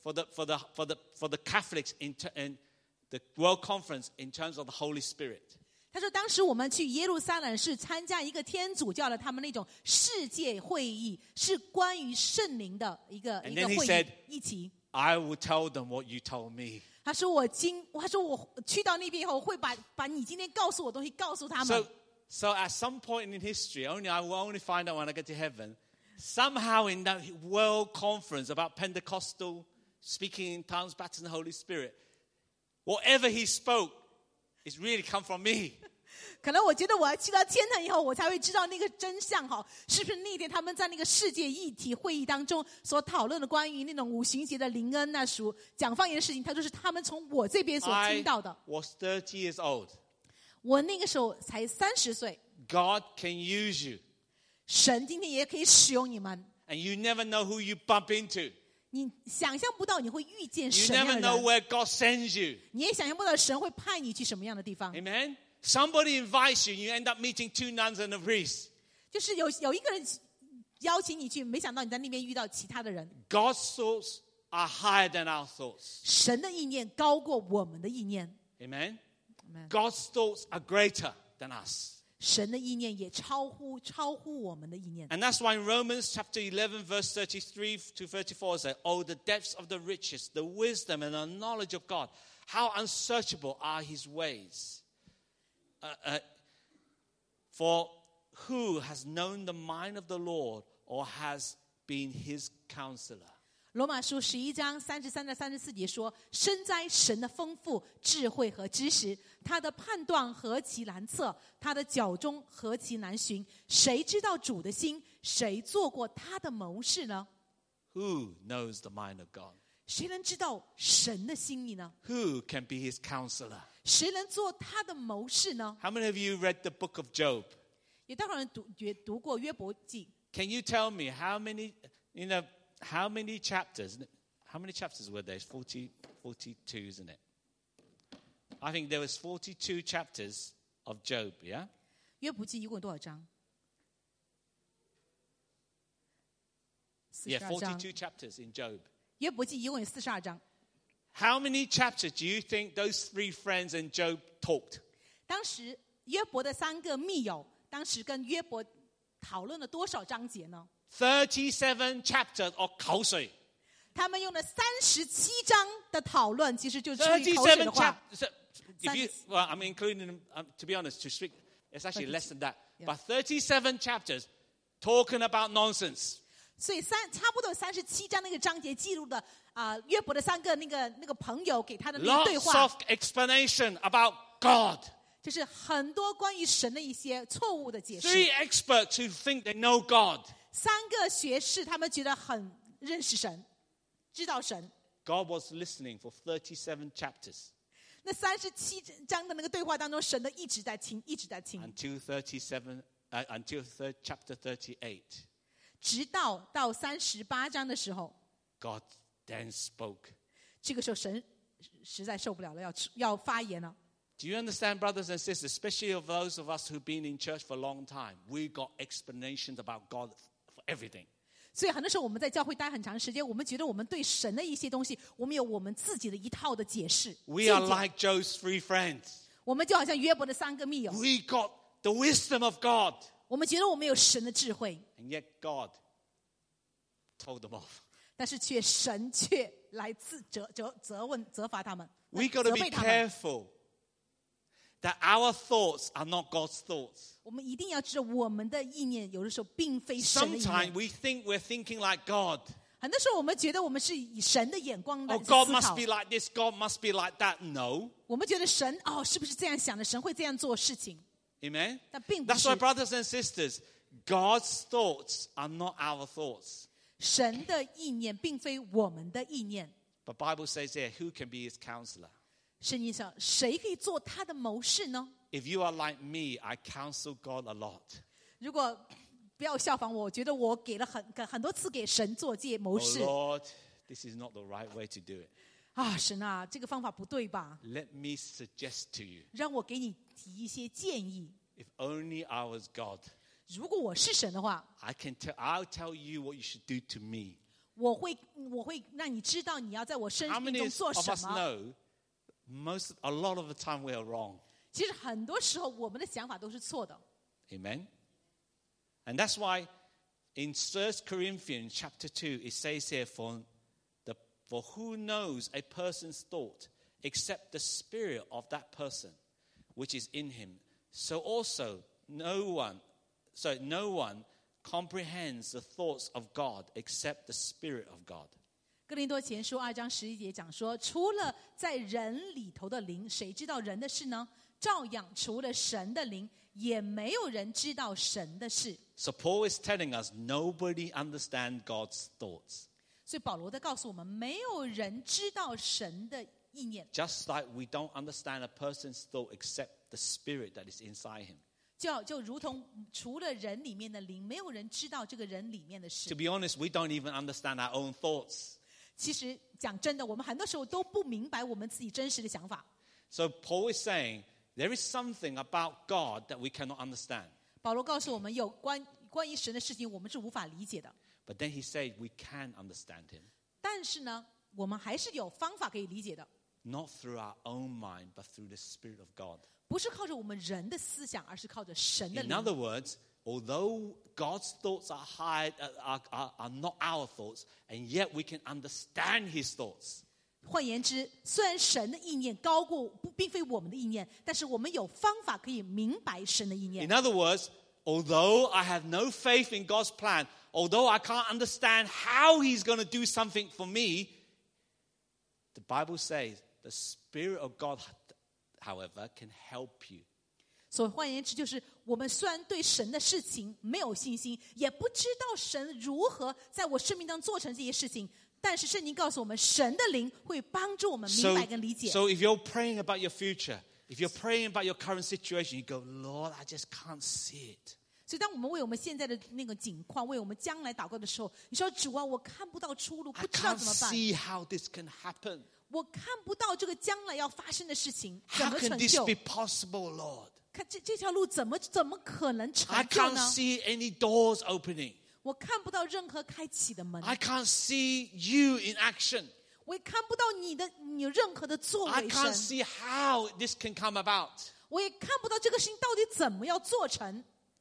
the Catholics in the World Conference in terms of the Holy Spirit." 他说当时我们去耶路撒冷是参加一个天主教的他们那种世界会议，是关于圣灵的一个 And 一 then 个 he 会 said, 议一起。 "I will tell them what you told me." 他说我去到那边以后，会把你今天告诉我的东西告诉他们。 So at some point in history, I will only find out when I get to heaven, somehow in that world conference about Pentecostal, speaking in tongues, baptism in the Holy Spirit, whatever he spoke, it's really come from me. 可能我觉得我要去到天堂以后，我才会知道那个真相哈，是不是那天他们在那个世界一体会议当中所讨论的关于那种五旬节的灵恩啊、属讲方言的事情，他就是他们从我这边所听到的。 I was 30 years old. 我那个时候才30岁， God can use you. 神今天也可以使用你们。 And you never know who you bump into. 你想象不到你会遇见 You 什么 never 样的 know 人， where God sends you. 你也想象不到神会派你去什么样的地方。 Amen? Somebody invites you, and you end up meeting 2 nuns and a priest. 就是有一个人邀请你去，没想到你在那边遇到其他的人。 God's thoughts are higher than our thoughts. 神的意念高过我们的意念， Amen? Amen. God's thoughts are greater than us. 神的意念也超乎我们的意念。 And that's why in Romans chapter 11, verse 33 to 34, it says, "Oh, the depths of the riches, the wisdom and the knowledge of God. How unsearchable are his ways. For who has known the mind of the Lord or has been his counselor?" 罗马书11章33到34节说：“深哉神的丰富、智慧和知识，他的判断何其难测，他的脚中何其难寻。谁知道主的心？谁做过他的谋士呢？ Who knows the mind of God? 谁能知道神的心意呢？ Who can be his counselor? 谁能做他的谋士呢？” How many of you read the book of Job? 有多少人读过约伯记？ Can you tell me how many chapters? How many chapters were there? 42, isn't it? I think there was 42 chapters of Job, yeah? 约伯记一共有多少章？ Yeah, 42章。 42 chapters in Job. 约伯记一共有42章。 How many chapters do you think those 3 friends and Job talked? 当时约伯的3个密友，当时跟约伯讨论了多少章节呢？ 37 chapters of 口水。 他们用了37章的讨论，其实就是出于口水的 37 话。 chapters. Well, I'm including them, to be honest, to speak, it's actually less than that. Yeah. But 37 chapters talking about nonsense. 所以差不多37章那个章节记录的约伯的3个那个朋友给他的那个对 Lots 话， of explanation about God. 就是很多关于神的一些错误的解释。 3 experts who think they know God. 3个学士他们觉得很认识神，知道神。 God was listening for 37 chapters 那37章的那个对话当中，神都一直在听，一直在听， until chapter 38. 直到38章的时候， God then spoke. 这个时候神实在受不了了，要发言了。 Do you understand, brothers and sisters, especially of those of us who've been in church for a long time? We got explanations about God for everything. 所以很多时候我们在教会待很长时间，我们觉得我们对神的一些东西，我们有我们自己的一套的解释。 We are 见解 like Job's 3 friends. 我们就好像约伯的3个密友， We got the wisdom of God. 我们觉得我们有神的智慧， And yet God told them off. 但是神却来责罚他们， We got to 责 be 备他们。 careful that our thoughts are not God's thoughts. 我们一定要知道，我们的意念有的时候并非神的意 Sometimes 念。 we think we're thinking like God. 很多时候我们觉得我们是以神的眼光来 Oh, 思 God 考 must be like this, God must be like that. No. 我们觉得神是不是这样想的？神会这样做事情， Amen? 但并不 That's 是 why, brothers and sisters, God's thoughts are not our thoughts. 神的意念，并非我们的意念。 But Bible says here, who can be his counselor? 圣经上，谁可以做他的谋士呢？ If you are like me, I counsel God a lot. 如果不要效仿我，我觉得我给了很多次给神做谋 Oh 士 Lord, this is not the right way to do it. 神啊，这个方法不对吧？ Let me suggest to you, 让我给你提一些建议。 if only I was God, 如果我是神的话， I'll tell you what you should do to me. 我会让你知道你要在我生 How 命 many 中 of 做什 us 么。 know a lot of the time we are wrong? 其实很多时候我们的想法都是错的。 Amen? And that's why in 1 Corinthians chapter 2, it says here, for who knows a person's thought except the spirit of that person which is in him? So also no one comprehends the thoughts of God except the Spirit of God. 哥林多前书2章11节讲说，除了在人里头的灵，谁知道人的事呢？照样，除了神的灵，也没有人知道神的事。 So Paul is telling us nobody understands God's thoughts. 所以保罗在告诉我们，没有人知道神的意念， Just like we don't understand a person's thought except the spirit that is inside him. 就如同除了人里面的灵，没有人知道这个人里面的事 To。be honest, we don't even understand our own thoughts. 其实讲真的，我们很多时候都不明白我们自己真实的想法。 So Paul is saying there is something about God that we cannot understand. 保罗告诉我们，有关于神的事情，我们是无法理解的。 But then he said we can understand him. 但是呢，我们还是有方法可以理解的， Not through our own mind, but through the Spirit of God. 不是靠着我们人的思想，而是靠着神的 In 灵。 other words, although God's thoughts are not our thoughts, and yet we can understand his thoughts. 换言之，虽然神的意念高过，并非我们的意念，但是我们有方法可以明白神的意念 In。other words, although I have no faith in God's plan, although I can't understand how he's going to do something for me, the Bible says the Spirit of God, however, can help you. 所以换言之，就是我们虽然对神的事情没有信心，也不知道神如何在我生命当中做成这些事情，但是圣经告诉我们，神的灵会帮助我们明白跟理解。 So if you're praying about your future, if you're praying about your current situation, you go, Lord, I just can't see it. 所以，当我们为我们现在的那个境况，为我们将来祷告的时候，你说主啊，我看不到出路， I 不知道 can't 怎么办， see how this can happen. 我看不到这个将来要发生的事情怎 How 么 can 成 this 就 be？ possible, Lord? 看这条路怎么可能 I 成就 can't 呢？ see any doors opening. 我看不到任何开启的门， I can't see you in action. 我也看不到你有任何的作 I 为 can't 神， see how this can come about. 我也看不到这个事情到底怎么要做成。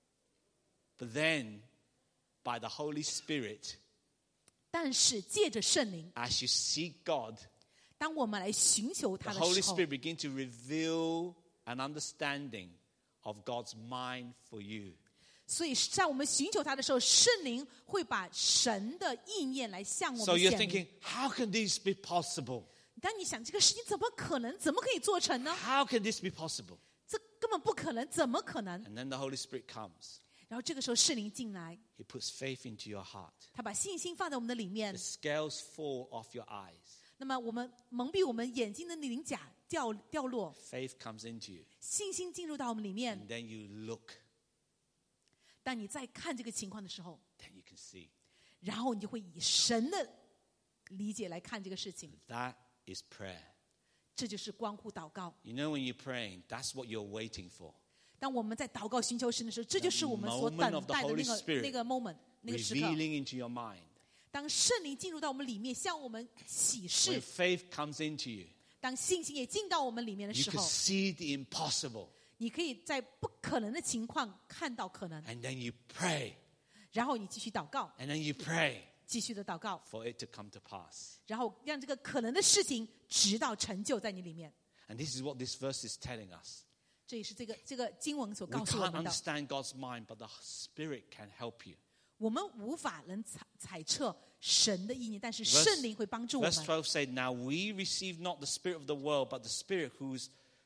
But then, by the Holy Spirit, 但是借着圣灵， as you seek God, 当我们来寻求 the 他的 Holy 时候， Spirit begins to reveal an understanding of God's mind for you. 所以在我们寻求他的时候，圣灵会把神的意念来向我 So 们 you're 显明。 thinking, how can this be possible? 当你想这个事情怎么可能？怎么可以做成呢？ How can this be possible? 这根本不可能，怎么可能？ And then the Holy Spirit comes. 然后这个时候圣灵进来， He puts faith into your heart. 他把信心放在我们的里面 The，scales fall off your eyes. 那么我们蒙蔽我们眼睛的鳞甲掉落， Faith comes into you. 信心进入到我们里面。 And then you look. 当你再看这个情况的时候， Then you can see. 然后你就会以神的理解来看这个事情。 That is prayer. 这就是关乎祷告。 You know when you're praying, that's what you're waiting for. 当我们在祷告寻求神的时候，这就是我们所等待的那个 moment， 那个时刻。 Revealing into your mind. 当圣灵进入到我们里面，向我们启 When 示； faith comes into you, 当信心也进到我们里面的 you 时 can 候， see the impossible. 你可以在不可能的情况看到可能， And then you pray. 然后你继续祷告， And then you pray 继续的祷告， for it to come to pass. 然后让这个可能的事情直到成就在你里面。 And this is what this verse is telling us. 这也是这个经文所 We 告诉我 can't 们的。 understand God's mind, but the Spirit can help you. 我们无法能猜测神的意念，但是圣灵会帮助我 Verse 们。 12 said, Now we receive not the spirit of the world, but the Spirit who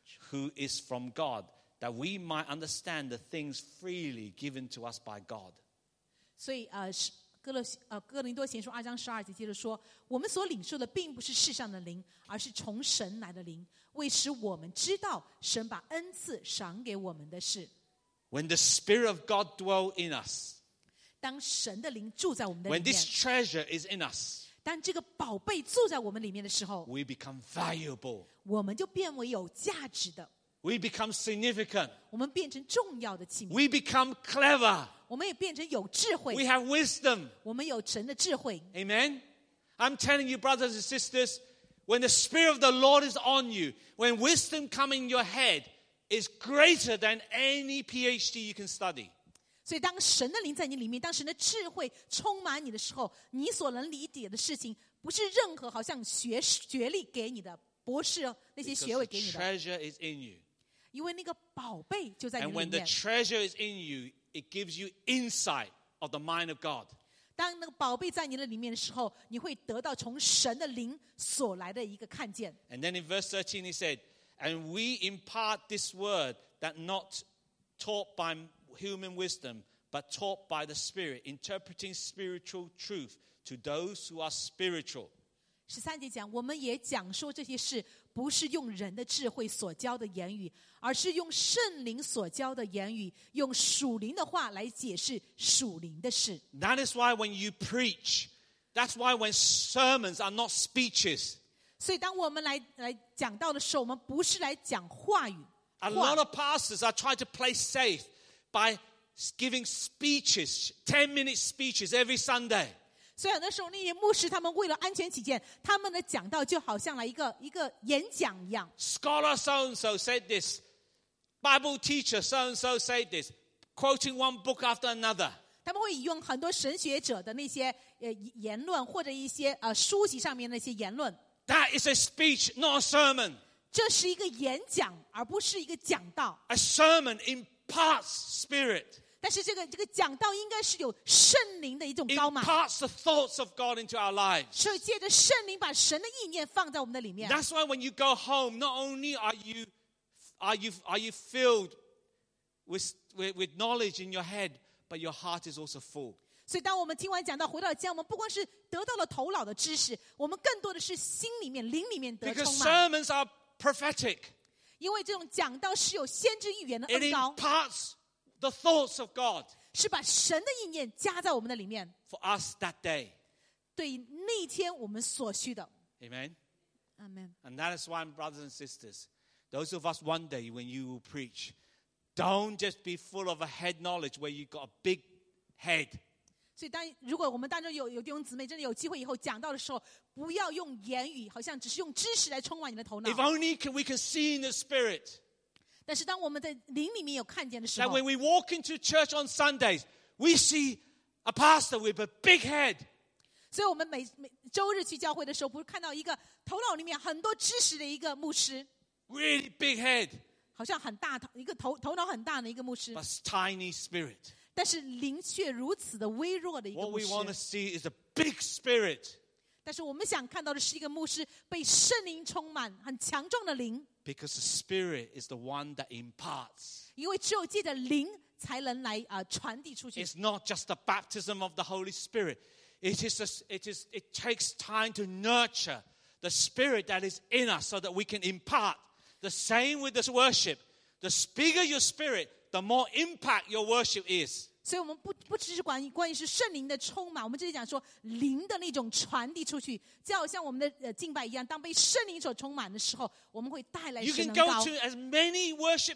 is from God, that we might understand the things freely given to us by God. 所以哥林多前书2章12节接着说，我们所领受的并不是世上的灵，而是从神来的灵，为使我们知道神把恩赐赏给我们的事。 When the Spirit of God dwells in us, 当神的灵住在我们的 when 里 this 面， treasure is in us, 当这个宝贝住在我们里面的时候， we become valuable. 我们就变为有价值的， We become significant. 我们变成重要的器皿， We become clever. 我们也变成有智 We 慧， have wisdom. 我们有神的智慧。 Amen? I'm telling you, brothers and sisters, when the Spirit of the Lord is on you, when wisdom comes in your head, it's greater than any PhD you can study. 所以当神的灵在你里面，当神的智慧充满你的时候，你所能理解的事情，不是任何好像学历给你的博士那些 Because 学 the 位给你的， treasure is in you. 因为那个宝贝就在 And 你里 when the 面。 treasure is in you, it gives you insight of the mind of God. 当那个宝贝在你的里面的时候，你会得到从神的灵所来的一个看见。 And then in verse 13 he said, And we impart this word that not taught by human wisdom, but taught by the Spirit, interpreting spiritual truth to those who are spiritual. 13节讲，我们也讲说这些事，不是用人的智慧所教的言语，而是用圣灵所教的言语，用属灵的话来解释属灵的事。 That is why when you preach, that's why when sermons are not speeches, 所以当我们来讲到的时候，我们不是来讲话语。 a lot of pastors are trying to play safe by giving speeches, 10-minute speeches every Sunday. 所以很多时候那些牧师他们为了安全起见，他们的讲道就好像来一个演讲一样。 Scholar so-and-so said this. Bible teacher so-and-so said this. Quoting one book after another. 他们会引用很多神学者的那些言论，或者一些书籍上面那些言论。 That is a speech, not a sermon. 这是一个演讲，而不是一个讲道。 A sermon imparts spirit. 但是这个讲道应该是有圣灵的一种高满， Imparts the thoughts of God into our lives. 所以借着圣灵把神的意念放在我们的里面。 That's why when you go home, not only are you filled with knowledge in your head, but your heart is also full. 所以当我们听完讲道回到家，我们不光是得到了头脑的知识，我们更多的是心里面、灵里面得 Because 充满。 sermons are prophetic. 因为这种讲道是有先知预言的 It 恩高， imparts the thoughts of God 是把神的意念加在我们的里面， for us that day. 对于那一天我们所需的。 Amen? 阿门。 And that is why, brothers and sisters, those of us one day when you will preach, don't just be full of a head knowledge where you've got a big head. 所以如果我们当中有弟兄姊妹真的有机会以后讲到的时候，不要用言语，好像只是用知识来充满你的头脑 If。only we can see in the Spirit. 但是当我们在灵里面有看见的时 That 候， when we walk into church on Sundays, we see a pastor with a big head. 所以我们每周日去教会的时候，不是看到一个头脑里面很多知识的一个牧师， Really big head, 好像很大一个头脑很大的一个牧师， but tiny spirit. 但是灵却如此的微弱的一个 What 牧 we want to 师。 see is a big spirit. 但是我们想看到的是一个牧师被圣灵充满，很强壮的灵， Because the Spirit is the one that imparts. 因为只有借着灵才能来传递出去。 It's not just the baptism of the Holy Spirit. It takes time to nurture the Spirit that is in us so that we can impart. The same with this worship. The bigger your spirit, the more impact your worship is. 所以我们不只是关于是圣灵的充满，我们这里讲说灵的那种传递出去，就好像我们的敬拜一样，当被圣灵所充满的时候，我们会带来 You 神 can 能 go 高。 to as many worship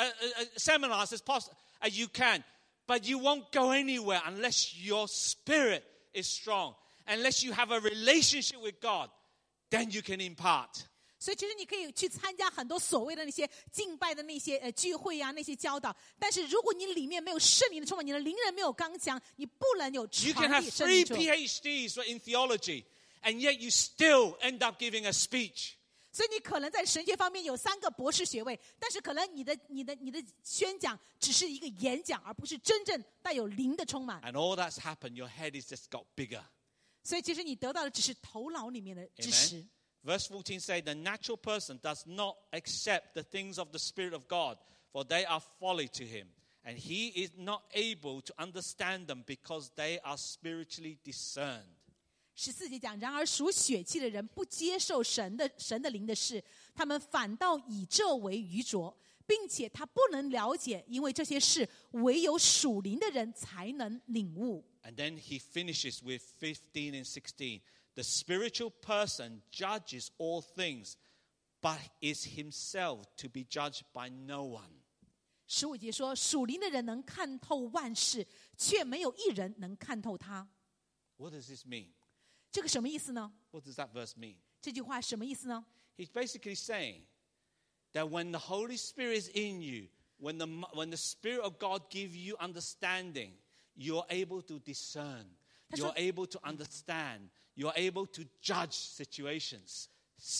seminars as you can, but you won't go anywhere unless your spirit is strong, unless you have a relationship with God, then you can impart. 所以其实你可以去参加很多所谓的那些敬拜的那些聚会啊，那些教导，但是如果你里面没有圣灵的充满，你的灵人没有刚强，你不能有 You can 传 have 递圣 3 灵充满。 PhDs in theology, and yet you still end up giving a speech. 所以你可能在神学方面有3个博士学位，但是可能你的宣讲只是一个演讲，而不是真正带有灵的充满。 And all that's happened, your head has just got bigger. 所以其实你得到的只是头脑里面的知识。 Amen. Verse 14 says, the natural person does not accept the things of the Spirit of God, for they are folly to him. And he is not able to understand them because they are spiritually discerned. 14节讲，然而属血气的人不接受神的灵的事，他们反倒以这为愚拙，并且他不能了解，因为这些事唯有属灵的人才能领悟。 And then he finishes with 15 and 16. The spiritual person judges all things, but is himself to be judged by no one. 15节说，属灵的人能看透万事，却没有一人能看透他。 What does this mean? 这个什么意思呢？ What does that verse mean? 这句话什么意思呢？ He's basically saying that when the Holy Spirit is in you, when the Spirit of God gives you understanding, you're able to discern. You're able to understand. You're able to judge situations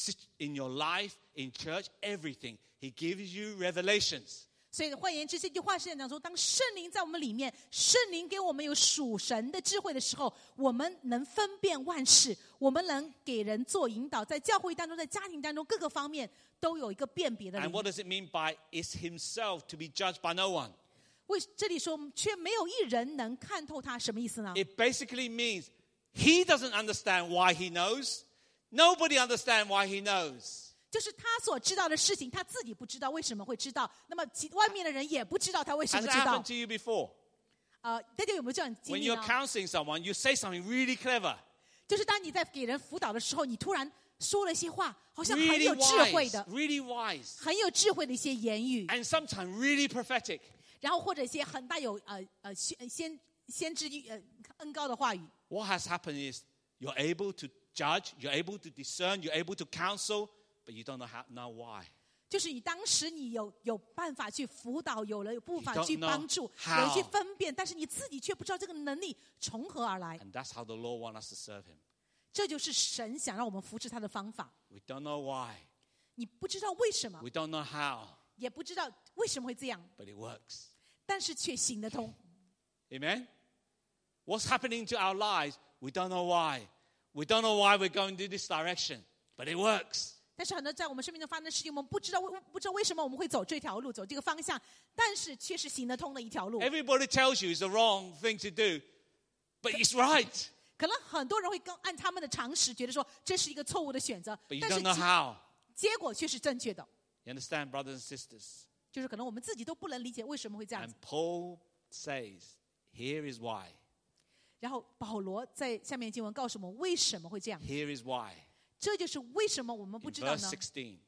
in your life, in church, everything. He gives you revelations. 所以换言之，这句话是讲说，当圣灵在我们里面，圣灵给我们有属神的智慧的时候，我们能分辨万事，我们能给人做引导，在教会当中，在家庭当中，各个方面都有一个辨别的 And 灵。 what does it mean by is himself to be judged by no one? 为这里说却没有一人能看透他，什么意思呢？ It basically means he doesn't understand why he knows. Nobody understands why he knows. 就是他所知道的事情，他自己不知道为什么会知道，那么外面的人也不知道他为什 Has 么 it 知道 happened。to you before? 大家有没有这样的经 When 历 you're 呢？ counseling someone, you say something really clever, 就是当你在给人辅导的时候，你突然说了一些话，好像很 really 有智慧 wise, 的、 really wise, 很有智慧的一些言语， and sometimes really prophetic. 然后或者一些很带有先知恩高的话语。 What has happened is you're able to judge, you're able to discern, you're able to counsel, but you don't know why. 就是你当时你有办法去辅导，有办法 You don't 去帮助， know how. 有一些分辨，但是你自己却不知道这个能力从何而来。 And that's how the Lord wants us to serve him. 这就是神想让我们扶持他的方法。 We don't know why. 你不知道为什么， We don't know how, 也不知道为什么会这样， but it works. 但是却行得通。 Amen? What's happening to our lives? We don't know why. We don't know why we're going to this direction, but it works. 但是很多在我们生命中发生的事情，我们不知道为什么我们会走这条路，走这个方向，但是却是行得通的一条路。 Everybody tells you it's the wrong thing to do, but it's right. 可能很多人会按他们的常识，觉得说这是一个错误的选择， But you 但是 don't know how. 结果却是正确的。 You understand, brothers and sisters? 就是可能我们自己都不能理解为什么会这样 And 子。 Paul says, here is why. 然后保罗在下面经文告诉我们为什么会这样， Here is why. 这就是为什么我们不 In 知道 verse 呢？ 16.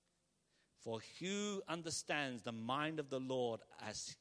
For who understands the mind of the Lord as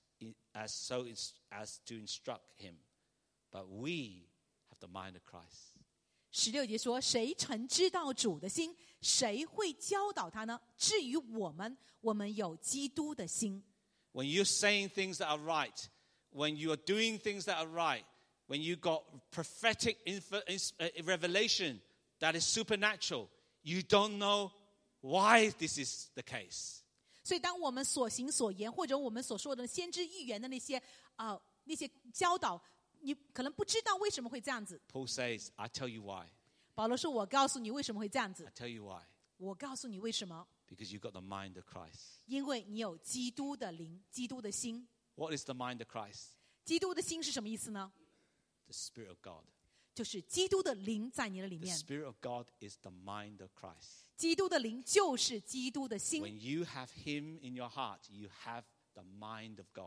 to instruct him? But we have the mind of Christ. 16节说：“谁曾知道主的心？谁会教导他呢？至于我们，我们有基督的心。” When you're saying things that are right, when you are doing things that are right, when you got prophetic revelation that is supernatural, you don't know why this is the case. 所以，当我们所行所言，或者我们所说的先知预言的那些教导，你可能不知道为什么会这样子。 Paul says, I tell you why. 保罗说：“我告诉你为什么会这样 I 子。 tell you why. 我告诉你为什么， Because you've got the mind of Christ. 因为你有基督的灵，基督的心。 What is the mind of Christ? 基督的心是什么意思呢？ The Spirit of God. 就是基督的灵在你的里 The 面。 Spirit of God is the mind of Christ. 基督的灵就是基督的心。 When you have Him in your heart, you have the mind of God.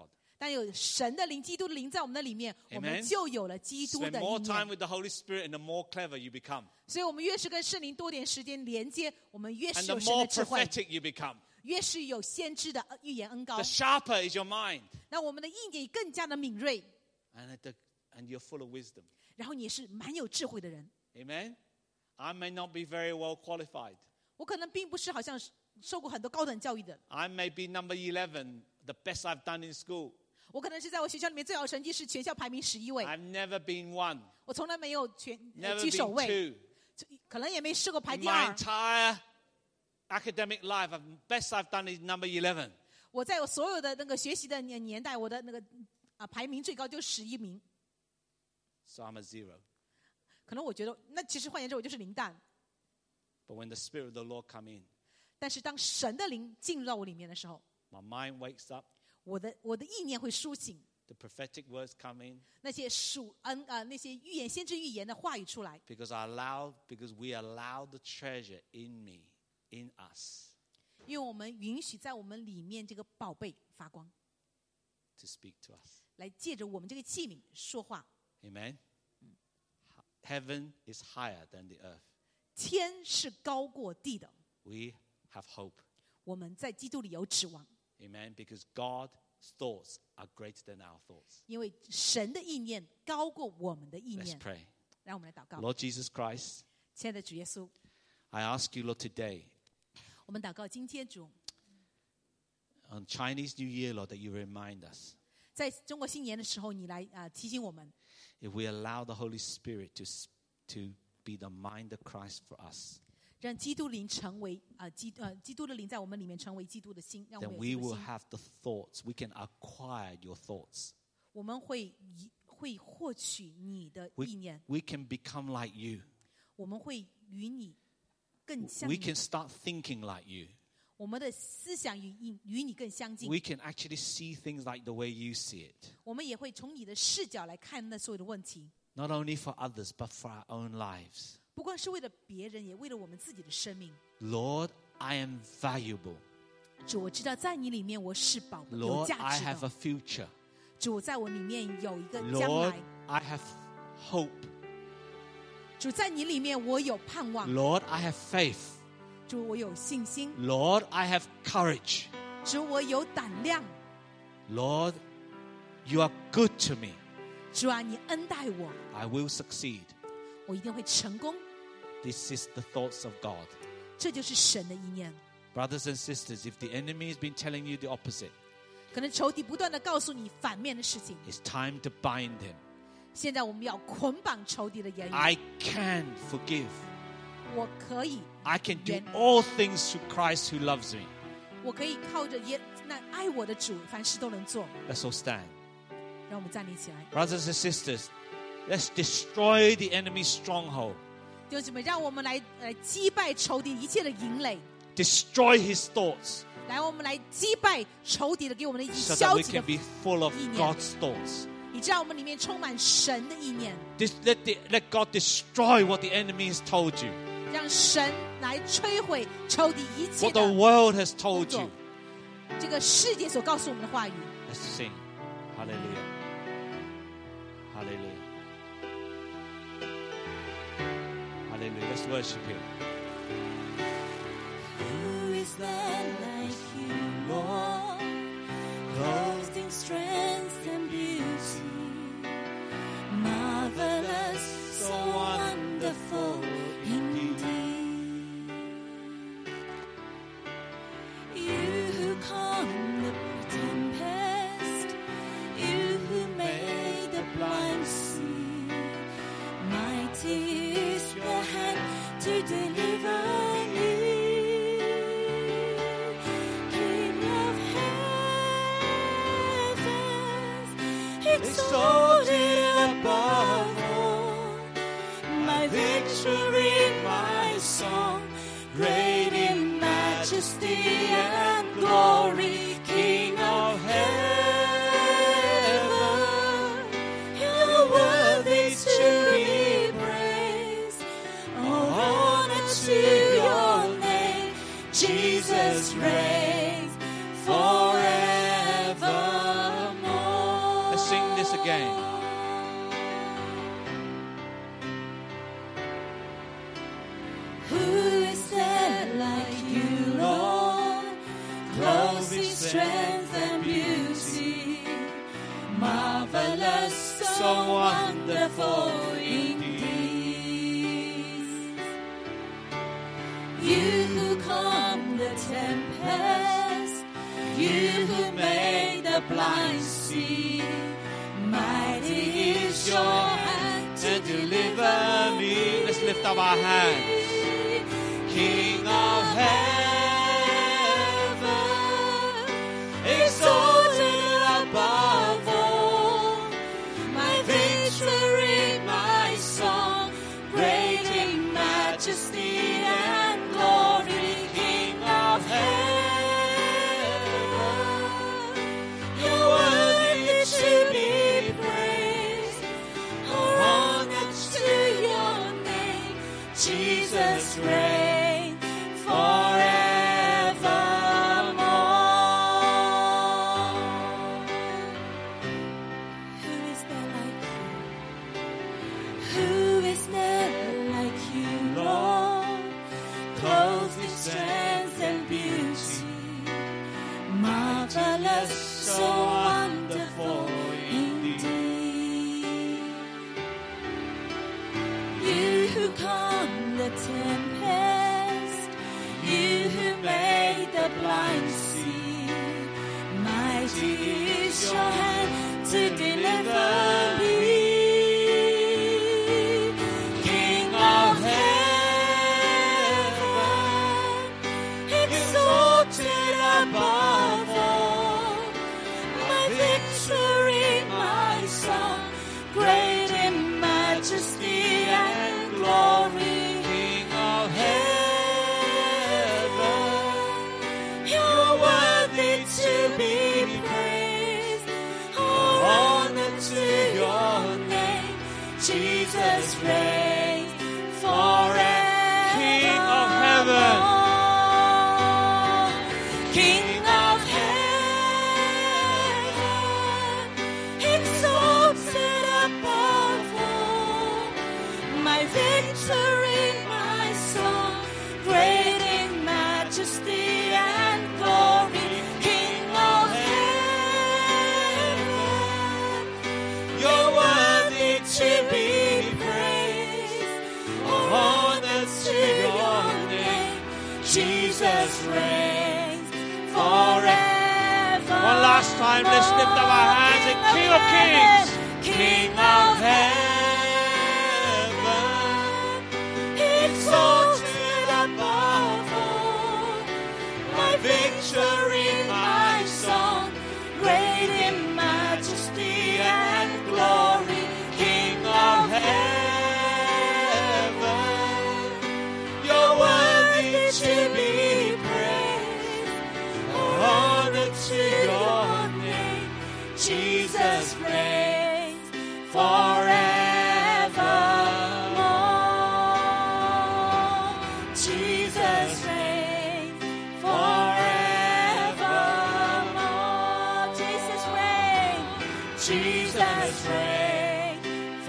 当有神的灵、基督的灵在我们的里面， Amen. 我们就有了基督 Spend 的 more 意 time 念。 with the Holy Spirit and the more clever you become. 所以我们越是跟圣灵多点时间连接，我们越 And 是 the 有神 more 的智慧， prophetic you become. 越是有先知的预言恩膏 The。sharper is your mind. 那我们的意念更加的敏锐， And you're full of wisdom. 然后你也是蛮有智慧的人。 Amen. I may not be very well qualified. 我可能并不是好像受过很多高等教育的， I may be number 11, the best I've done in school. 我可能是在我学校里面最好成绩是全校排名11位， I've never been one, 我从来没有 never 居首 been 位， two. 可能也没试过排 In 第 my 二。 entire academic life, the best I've done is number 11. 我在我所有的那个学习的年代，我的那个排名最高就是11名。 So I'm a 0. 可能我觉得，那其实换言之，我就是零蛋。 But when the Spirit of the Lord come in, 但是当神的灵进入到我里面的时候， my mind wakes up, 我的意念会苏醒， the prophetic words come in, 那些那些预言、先知预言的话语出来， because we allow the treasure in me, in us, 因为我们允许在我们里面这个宝贝发光， to speak to us. 来借着我们这个器皿说话。 Amen. Heaven is higher than the earth. 天是高过地的， We have hope. 我们在基督里有指望， Amen. Because God's thoughts are greater than our thoughts. 因为神的意念高过我们的意 Let's 念。 pray. 让我们来祷告， Lord Jesus Christ, 亲爱的主耶稣， I ask you, Lord, today, 我们祷告今天主， on Chinese New Year, Lord, that you remind us, 在中国新年的时候，你来提醒我们， if we allow the Holy Spirit to be the mind of Christ for us, 让基督灵成为基督的灵在我们里面成为基督的心，让我 then 们 we 有这个 will 心， have the thoughts. We can acquire your thoughts. 我们会获取你的意念， We can become like you. 我们会与你更相 We 近 can，start thinking like you. 我们的思想与你更相近， We can actually see things like the way you see it. 我们也会从你的视角来看那所有的问题， Not only for others, but for our own lives. 不光是为了别人，也为了我们自己的生命。 Lord, I am valuable. 主，我知道在你里面我是宝有 Lord, 价 I 值 have a 的。 future. 主，在我里面有一个将 Lord, 来。 I have hope. 主，在你里面我有盼望。 Lord, I have faith. 主，我有信心。 Lord, I have courage. 主，我有胆量。 Lord, you are good to me. 主啊，你恩待我， I will succeed. 我一定会成功。 This is the thoughts of God. 这就是神的意念。 Brothers and sisters, if the enemy has been telling you the opposite, 可能仇敌不断的告诉你反面的事情， it's time to bind him. 现在我们要捆绑仇敌的言语。 I can forgive. 我可以， I can do all things through Christ who loves me. 我可以靠着那爱我的主，凡事都能做。 Let's all stand. 让我们站立起来， Brothers and sisters, let's destroy the enemy's stronghold. 弟兄姊妹，让我们来击败仇敌一切的营垒， Destroy his thoughts 来，我们来击败仇敌的给我们的一 so that 消 we 极 can 的 be full of 意念。 God's thoughts. 以致让我们里面充满神的意念， Let God destroy what the enemy has told you, 让神来摧毁仇敌一切 what the 的 world has 工 told 作 you.。 这个世界所告诉我们的话语， Let's sing. Hallelujah. Hallelujah. Hallelujah. Let's worship him. Who is there like you, Lord? Clothed in strength and beauty, marvelous, so wonderful indeed. You who calm the tempest, you who made the blind see, mighty is your hand to deliver me. King of heavens, exalted above all, my victory, my song, great in majesty and glory, King of heaven, you're worthy to be praised. All honor to your name, Jesus reigns forevermore. again. Who is there like you, Lord? Clothed in strength and beauty, marvelous, so wonderful indeed. You who calm the tempest, you who made the blind see, mighty is your hand To deliver me. Let's lift up our hands. King of heaven, exalted above all, my victory, my song, great in majesty and glory, King of heaven, you're worthy to be praised, honor to your name, Jesus reigns. So wonderful indeed. You who calm the tempest, you who made the blind see, mighty is your hand to deliver me. King of heaven, exalted above all, my victory, my song, great in majesty and glory, King of heaven, you're worthy to be praised, honor to your name, Jesus reigns forever. King of heaven. King of heaven, exalted above all, my victory, my song, great in majesty and glory, King of heaven, you're worthy to be praised, honor to your name, Jesus reigns forever. One last time, let's lift up our hands and King of Kings. King of heaven, exalted above all, my victory, my song, great in majesty and glory, King of heaven, you're worthy to be praised, honor to your name, Jesus reigns forevermore. Jesus reigns forevermore. Jesus reigns. Jesus reigns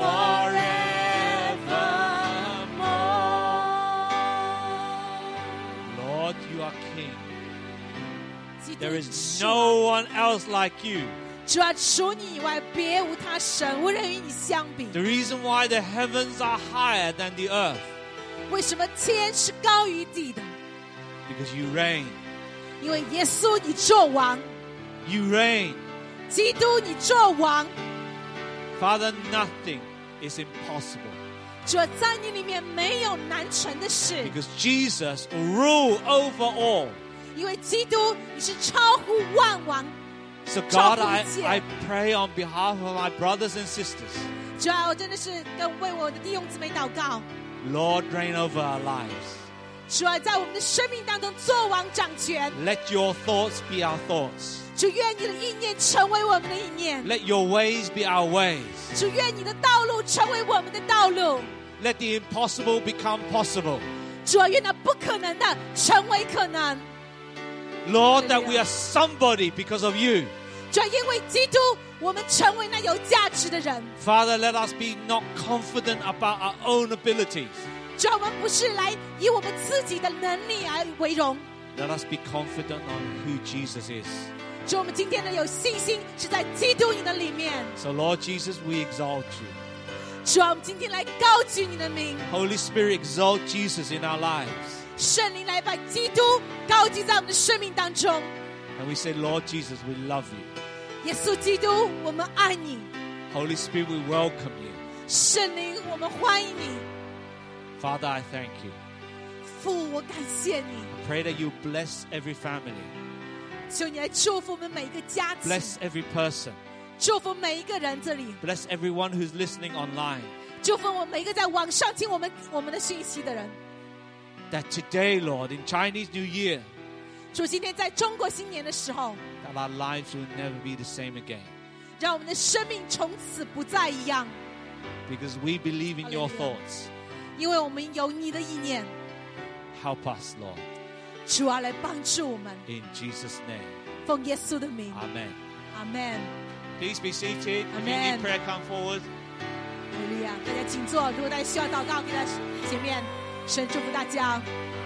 forevermore. Lord, you are King. 基督 There 你 is 是 no one else like you. 主啊，除你以外，别无他神，无人与你相比。 The reason why the heavens are higher than the earth, 为什么天是高于地的？ because you reign. 因为耶稣你做王， You reign. 基督你做王。 Father, nothing is impossible 主啊，在你里面没有难成的事， because Jesus will rule over all. 因为基督你是超乎万王。 So God, I 超乎一切。 pray on behalf of my brothers and sisters. 主啊，我真的是为我的弟兄姊妹祷告。 Lord, reign over our lives. 主啊，在我们的生命当中作王掌权。 Let your thoughts be our thoughts. 主，愿你的意念成为我们的意念。 Let your ways be our ways. 主，愿你的道路成为我们的道路。 Let the impossible become possible. 主啊，愿那不可能的成为可能。 Lord, that we are somebody because of you. 主要因为基督，我们成为那有价值的人。 Father, let us be not confident about our own abilities. 主要我们不是来以我们自己的能力而为荣。 Let us be confident on who Jesus is. 主，我们今天呢有信心是在基督你的里面。 So, Lord Jesus, we exalt you. 主啊，我们今天来高举你的名， Holy Spirit, exalt Jesus in our lives. 圣灵来把基督高举在我们的生命当中。 And we say, Lord Jesus, we love you. 耶稣基督，我们爱你。 Holy Spirit, we welcome you. 圣灵，我们欢迎你。 Father, I thank you. 父，我感谢你， Pray that you bless every family, 求你来祝福我们每一个家庭， bless every person, 祝福每一个人这里， bless everyone who's listening online. 祝福我们每一个在网上听我们的讯息的人。 That today, Lord, in Chinese New Year, 主，今天在中国新年的时候， that our lives will never be the same again. 让我们的生命从此不再一样， Because we believe in your Hallelujah. thoughts. 因为我们有你的意念。 Help us, Lord. 主啊，来帮助我们， In Jesus' name. 奉耶稣的名， Amen. 阿门。 Please be seated. If you Amen. need prayer, come forward. 哈利路亚！大家请坐。如果大家需要祷告，可以在前面。神祝福大家。